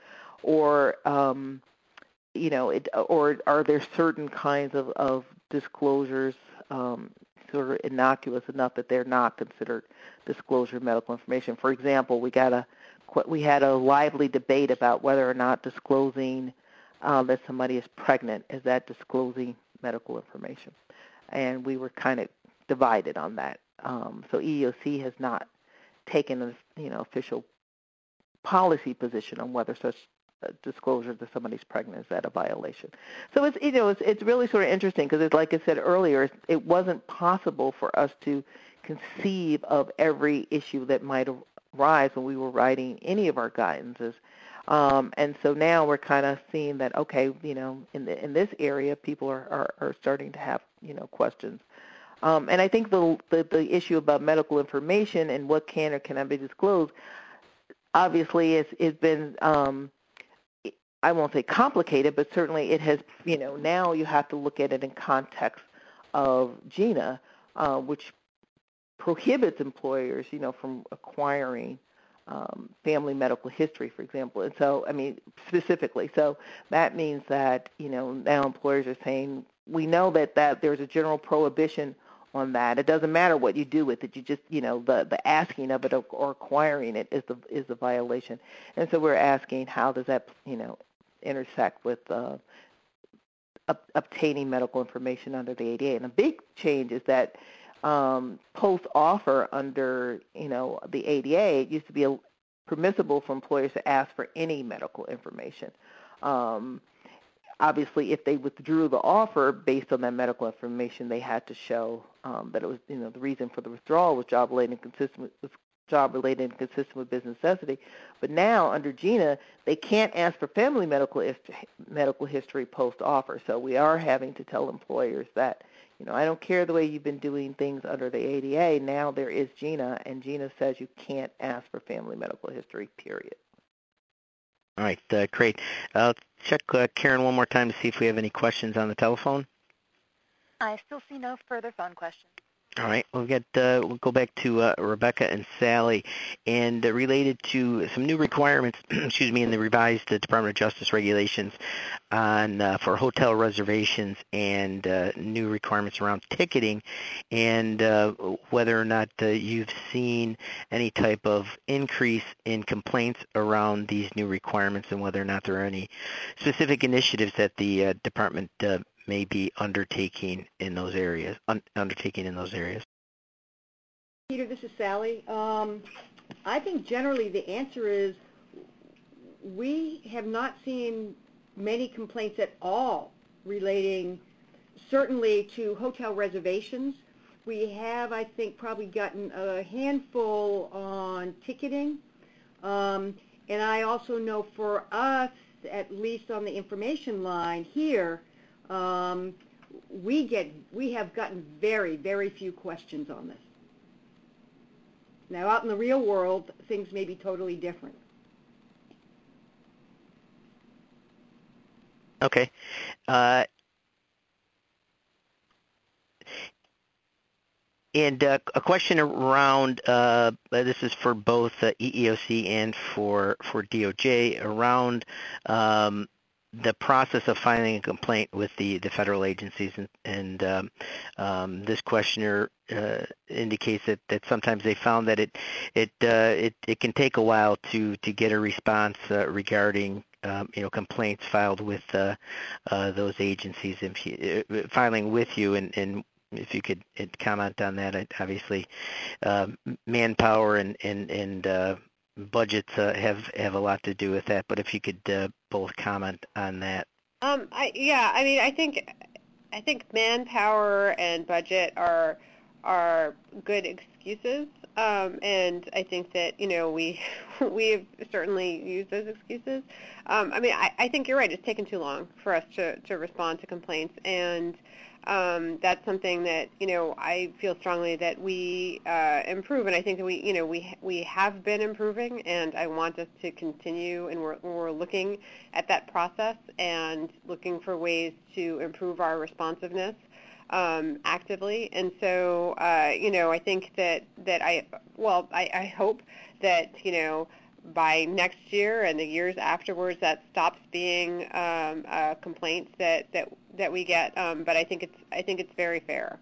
or um, you know, it, or are there certain kinds of, of disclosures um, sort of innocuous enough that they're not considered disclosure of medical information? For example, we got a we had a lively debate about whether or not disclosing uh, that somebody is pregnant is that disclosing medical information, and we were kind of divided on that. Um, so E E O C has not taken a you know official policy position on whether such disclosure that somebody's pregnant is that a violation. So it's you know it's it's really sort of interesting because it's like I said earlier, it wasn't possible for us to conceive of every issue that might arise when we were writing any of our guidances. Um, and so now we're kind of seeing that okay, you know, in the, in this area, people are, are, are starting to have you know questions. Um, and I think the, the the issue about medical information and what can or cannot be disclosed, obviously, it's, it's been, um, I won't say complicated, but certainly it has, you know, now you have to look at it in context of GINA, uh, which prohibits employers, you know, from acquiring um, family medical history, for example. And so, I mean, specifically, so that means that, you know, now employers are saying, we know that, that there's a general prohibition on that. It doesn't matter what you do with it. You just, you know, the, the asking of it or, or acquiring it is the is the violation. And so we're asking, how does that, you know, intersect with uh, ob- obtaining medical information under the A D A? And a big change is that um, post-offer under, you know, the A D A, it used to be a, permissible for employers to ask for any medical information. Um, Obviously, if they withdrew the offer based on that medical information, they had to show um, that it was, you know, the reason for the withdrawal was job-related and consistent with job-related and consistent with business necessity. But now, under GINA, they can't ask for family medical history, medical history post-offer. So we are having to tell employers that, you know, I don't care the way you've been doing things under the A D A. Now there is GINA, and GINA says you can't ask for family medical history, period. All right, uh, great. I'll check uh, Karen one more time to see if we have any questions on the telephone. I still see no further phone questions. All right, we'll get uh, we'll go back to uh, Rebecca and Sally, and uh, related to some new requirements, excuse me, in the revised uh, Department of Justice regulations on uh, for hotel reservations and uh, new requirements around ticketing, and uh, whether or not uh, you've seen any type of increase in complaints around these new requirements, and whether or not there are any specific initiatives that the uh, department uh, may be undertaking in those areas, un- undertaking in those areas. Peter, this is Sally. Um, I think generally the answer is we have not seen many complaints at all relating certainly to hotel reservations. We have, I think, probably gotten a handful on ticketing. Um, and I also know for us, at least on the information line here, um, we get we have gotten very, very few questions on this. Now, out in the real world, things may be totally different. Okay. Uh, and uh, a question around, uh, this is for both uh, E E O C and for, for D O J, around um, the process of filing a complaint with the, the federal agencies. And, and um, um, this questioner uh, indicates that, that sometimes they found that it it, uh, it it can take a while to, to get a response uh, regarding Um, you know, complaints filed with uh, uh, those agencies, if you, uh, filing with you, and, and if you could uh, comment on that. Obviously, uh, manpower and and and uh, budgets uh, have have a lot to do with that. But if you could uh, both comment on that. Um, I, yeah, I mean, I think I think manpower and budget are are good excuses, um, and I think that you know we we've certainly used those excuses. Um, I mean, I, I think you're right. It's taken too long for us to, to respond to complaints, and um, that's something that you know I feel strongly that we uh, improve, and I think that we you know we we have been improving, and I want us to continue, and we're we're looking at that process and looking for ways to improve our responsiveness um, actively. And so, uh, you know, I think that, that I, well, I, I hope that, you know, by next year and the years afterwards that stops being um, uh, complaints that, that, that we get. Um, but I think it's, I think it's very fair.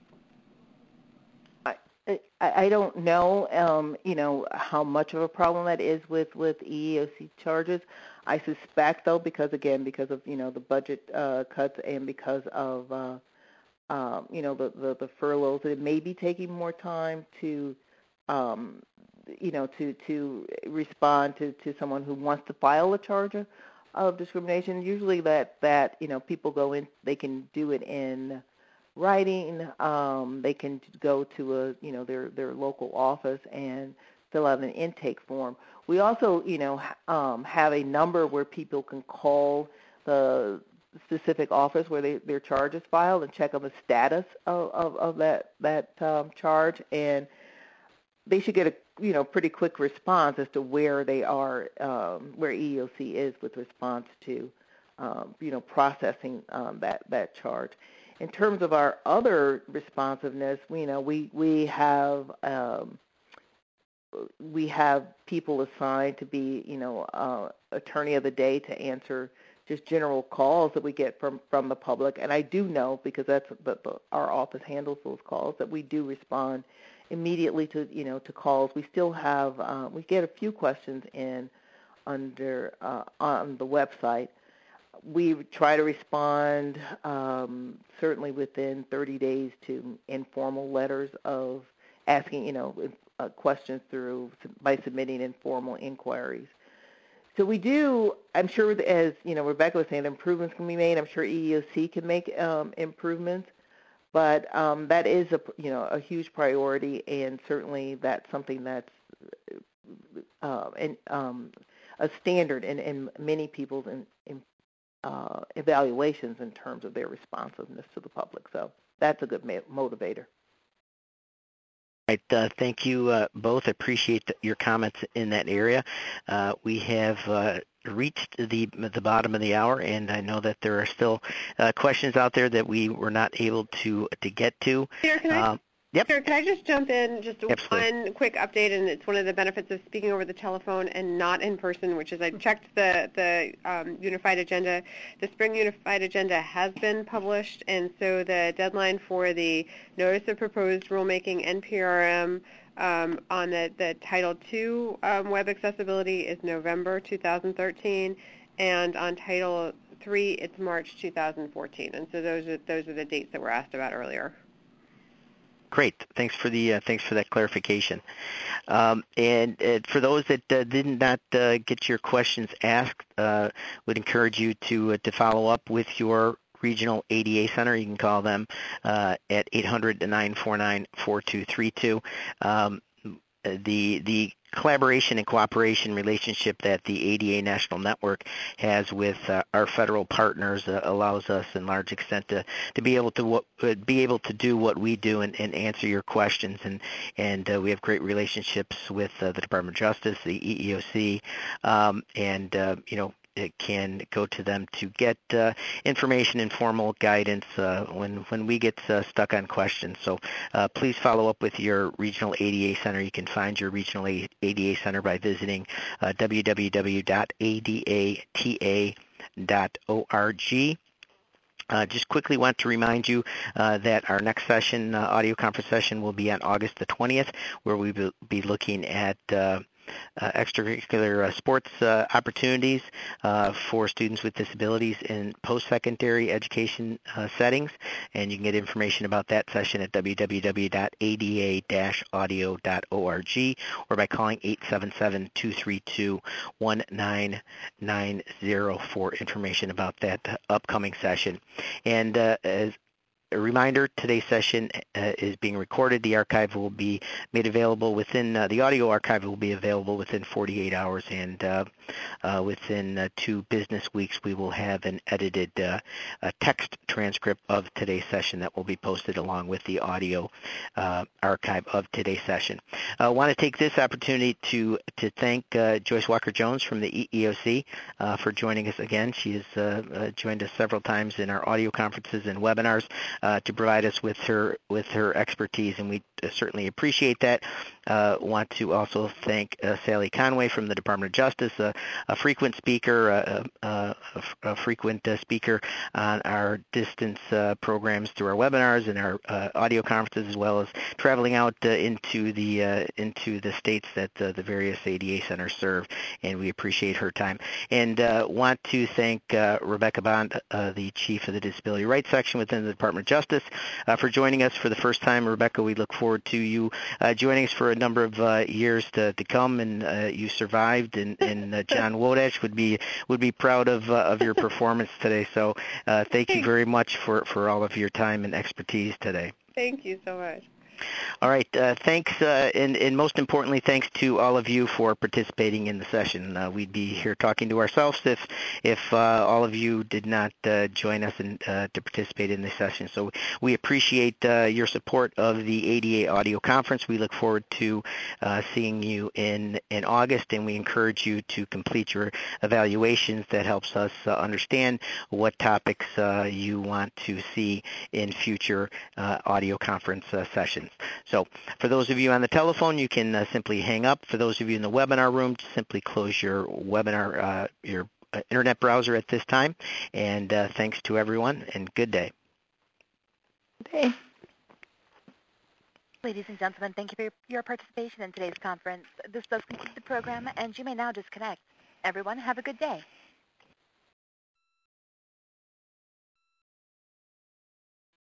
I, I don't know, um, you know, how much of a problem that is with, with E E O C charges. I suspect, though, because, again, because of, you know, the budget uh, cuts and because of, uh, um, you know, the, the, the furloughs, it may be taking more time to, um, you know, to, to respond to, to someone who wants to file a charge of discrimination. Usually that, that, you know, people go in, they can do it in writing. Um, they can go to a, you know, their, their local office and fill out an intake form. We also, you know, um, have a number where people can call the specific office where they, their charge is filed and check on the status of, of, of that, that um, charge, and they should get a, you know, pretty quick response as to where they are, um, where E E O C is with response to, um, you know, processing um, that, that charge. In terms of our other responsiveness, we, you know, we, we have um, we have people assigned to be, you know, uh, attorney of the day to answer just general calls that we get from, from the public. And I do know, because that's the, the, our office handles those calls, that we do respond immediately to, you know, to calls. We still have, uh, we get a few questions in under uh, on the website. We try to respond um, certainly within thirty days to informal letters of asking, you know, uh, questions through by submitting informal inquiries. So we do, I'm sure, as you know, Rebecca was saying, improvements can be made. I'm sure E E O C can make um, improvements, but um, that is a, you know, a huge priority, and certainly that's something that's uh, in, um, a standard in, in many people's in, in uh, evaluations in terms of their responsiveness to the public. So that's a good motivator. Right, uh, thank you uh, both. I appreciate the, your comments in that area. Uh, we have uh, reached the the bottom of the hour, and I know that there are still uh, questions out there that we were not able to to get to. Peter, can I, um, yep. Peter, can I just jump in? Just Absolutely. one quick update, and it's one of the benefits of speaking over the telephone and not in person, which is I checked the, the um, Unified Agenda. The Spring Unified Agenda has been published, and so the deadline for the Notice of Proposed Rulemaking N P R M um, on the, the Title two um, web accessibility is November two thousand thirteen, and on Title three it's March two thousand fourteen. And so those are, those are the dates that were asked about earlier. Great. Thanks for the uh, thanks for that clarification. Um, and uh, for those that uh, did not uh, get your questions asked, uh, would encourage you to uh, to follow up with your regional A D A center. You can call them uh, at eight hundred, nine four nine, four two three two. Um, the the collaboration and cooperation relationship that the A D A National Network has with uh, our federal partners uh, allows us in large extent to, to be able to what, uh, be able to do what we do and, and answer your questions, and and uh, we have great relationships with uh, the Department of Justice, the E E O C, um, and uh, you know it can go to them to get uh, information and formal guidance uh, when when we get uh, stuck on questions. So uh, please follow up with your regional A D A center. You can find your regional A D A center by visiting uh, w w w dot a d a t a dot org. Uh, just quickly want to remind you uh, that our next session, uh, audio conference session, will be on August the twentieth, where we will be looking at uh, uh, extracurricular uh, sports uh, opportunities uh, for students with disabilities in post-secondary education uh, settings. And you can get information about that session at w w w dot a d a dash audio dot org or by calling eight seven seven, two three two, one nine nine zero for information about that upcoming session. And uh, as a reminder, today's session uh, is being recorded. The archive will be made available within, uh, the audio archive will be available within forty-eight hours, and uh, uh, within uh, two business weeks we will have an edited uh, a text transcript of today's session that will be posted along with the audio uh, archive of today's session. I want to take this opportunity to, to thank uh, Joyce Walker-Jones from the E E O C uh, for joining us again. She has uh, uh, joined us several times in our audio conferences and webinars Uh, to provide us with her with her expertise, and we uh, certainly appreciate that. Uh, want to also thank uh, Sally Conway from the Department of Justice, uh, a frequent speaker, uh, uh, a, a frequent uh, speaker on our distance uh, programs through our webinars and our uh, audio conferences, as well as traveling out uh, into the uh, into the states that uh, the various A D A centers serve, and we appreciate her time. And uh, want to thank uh, Rebecca Bond, uh, the Chief of the Disability Rights Section within the Department of Justice, uh, for joining us for the first time. Rebecca, we look forward to you uh, joining us for a number of uh, years to, to come, and uh, you survived, and, and uh, John Wodash would be would be proud of uh, of your performance today. So uh, thank you very much for, for all of your time and expertise today. Thank you so much. All right. Uh, thanks, uh, and, and most importantly, thanks to all of you for participating in the session. Uh, we'd be here talking to ourselves if if uh, all of you did not uh, join us in, uh, to participate in this session. So we appreciate uh, your support of the A D A Audio Conference. We look forward to uh, seeing you in, in August, and we encourage you to complete your evaluations. That helps us uh, understand what topics uh, you want to see in future uh, audio conference uh, sessions. So for those of you on the telephone, you can uh, simply hang up. For those of you in the webinar room, just simply close your webinar, uh, your uh, internet browser at this time. And uh, thanks to everyone, and good day. Good day. Ladies and gentlemen, thank you for your participation in today's conference. This does conclude the program, and you may now disconnect. Everyone, have a good day.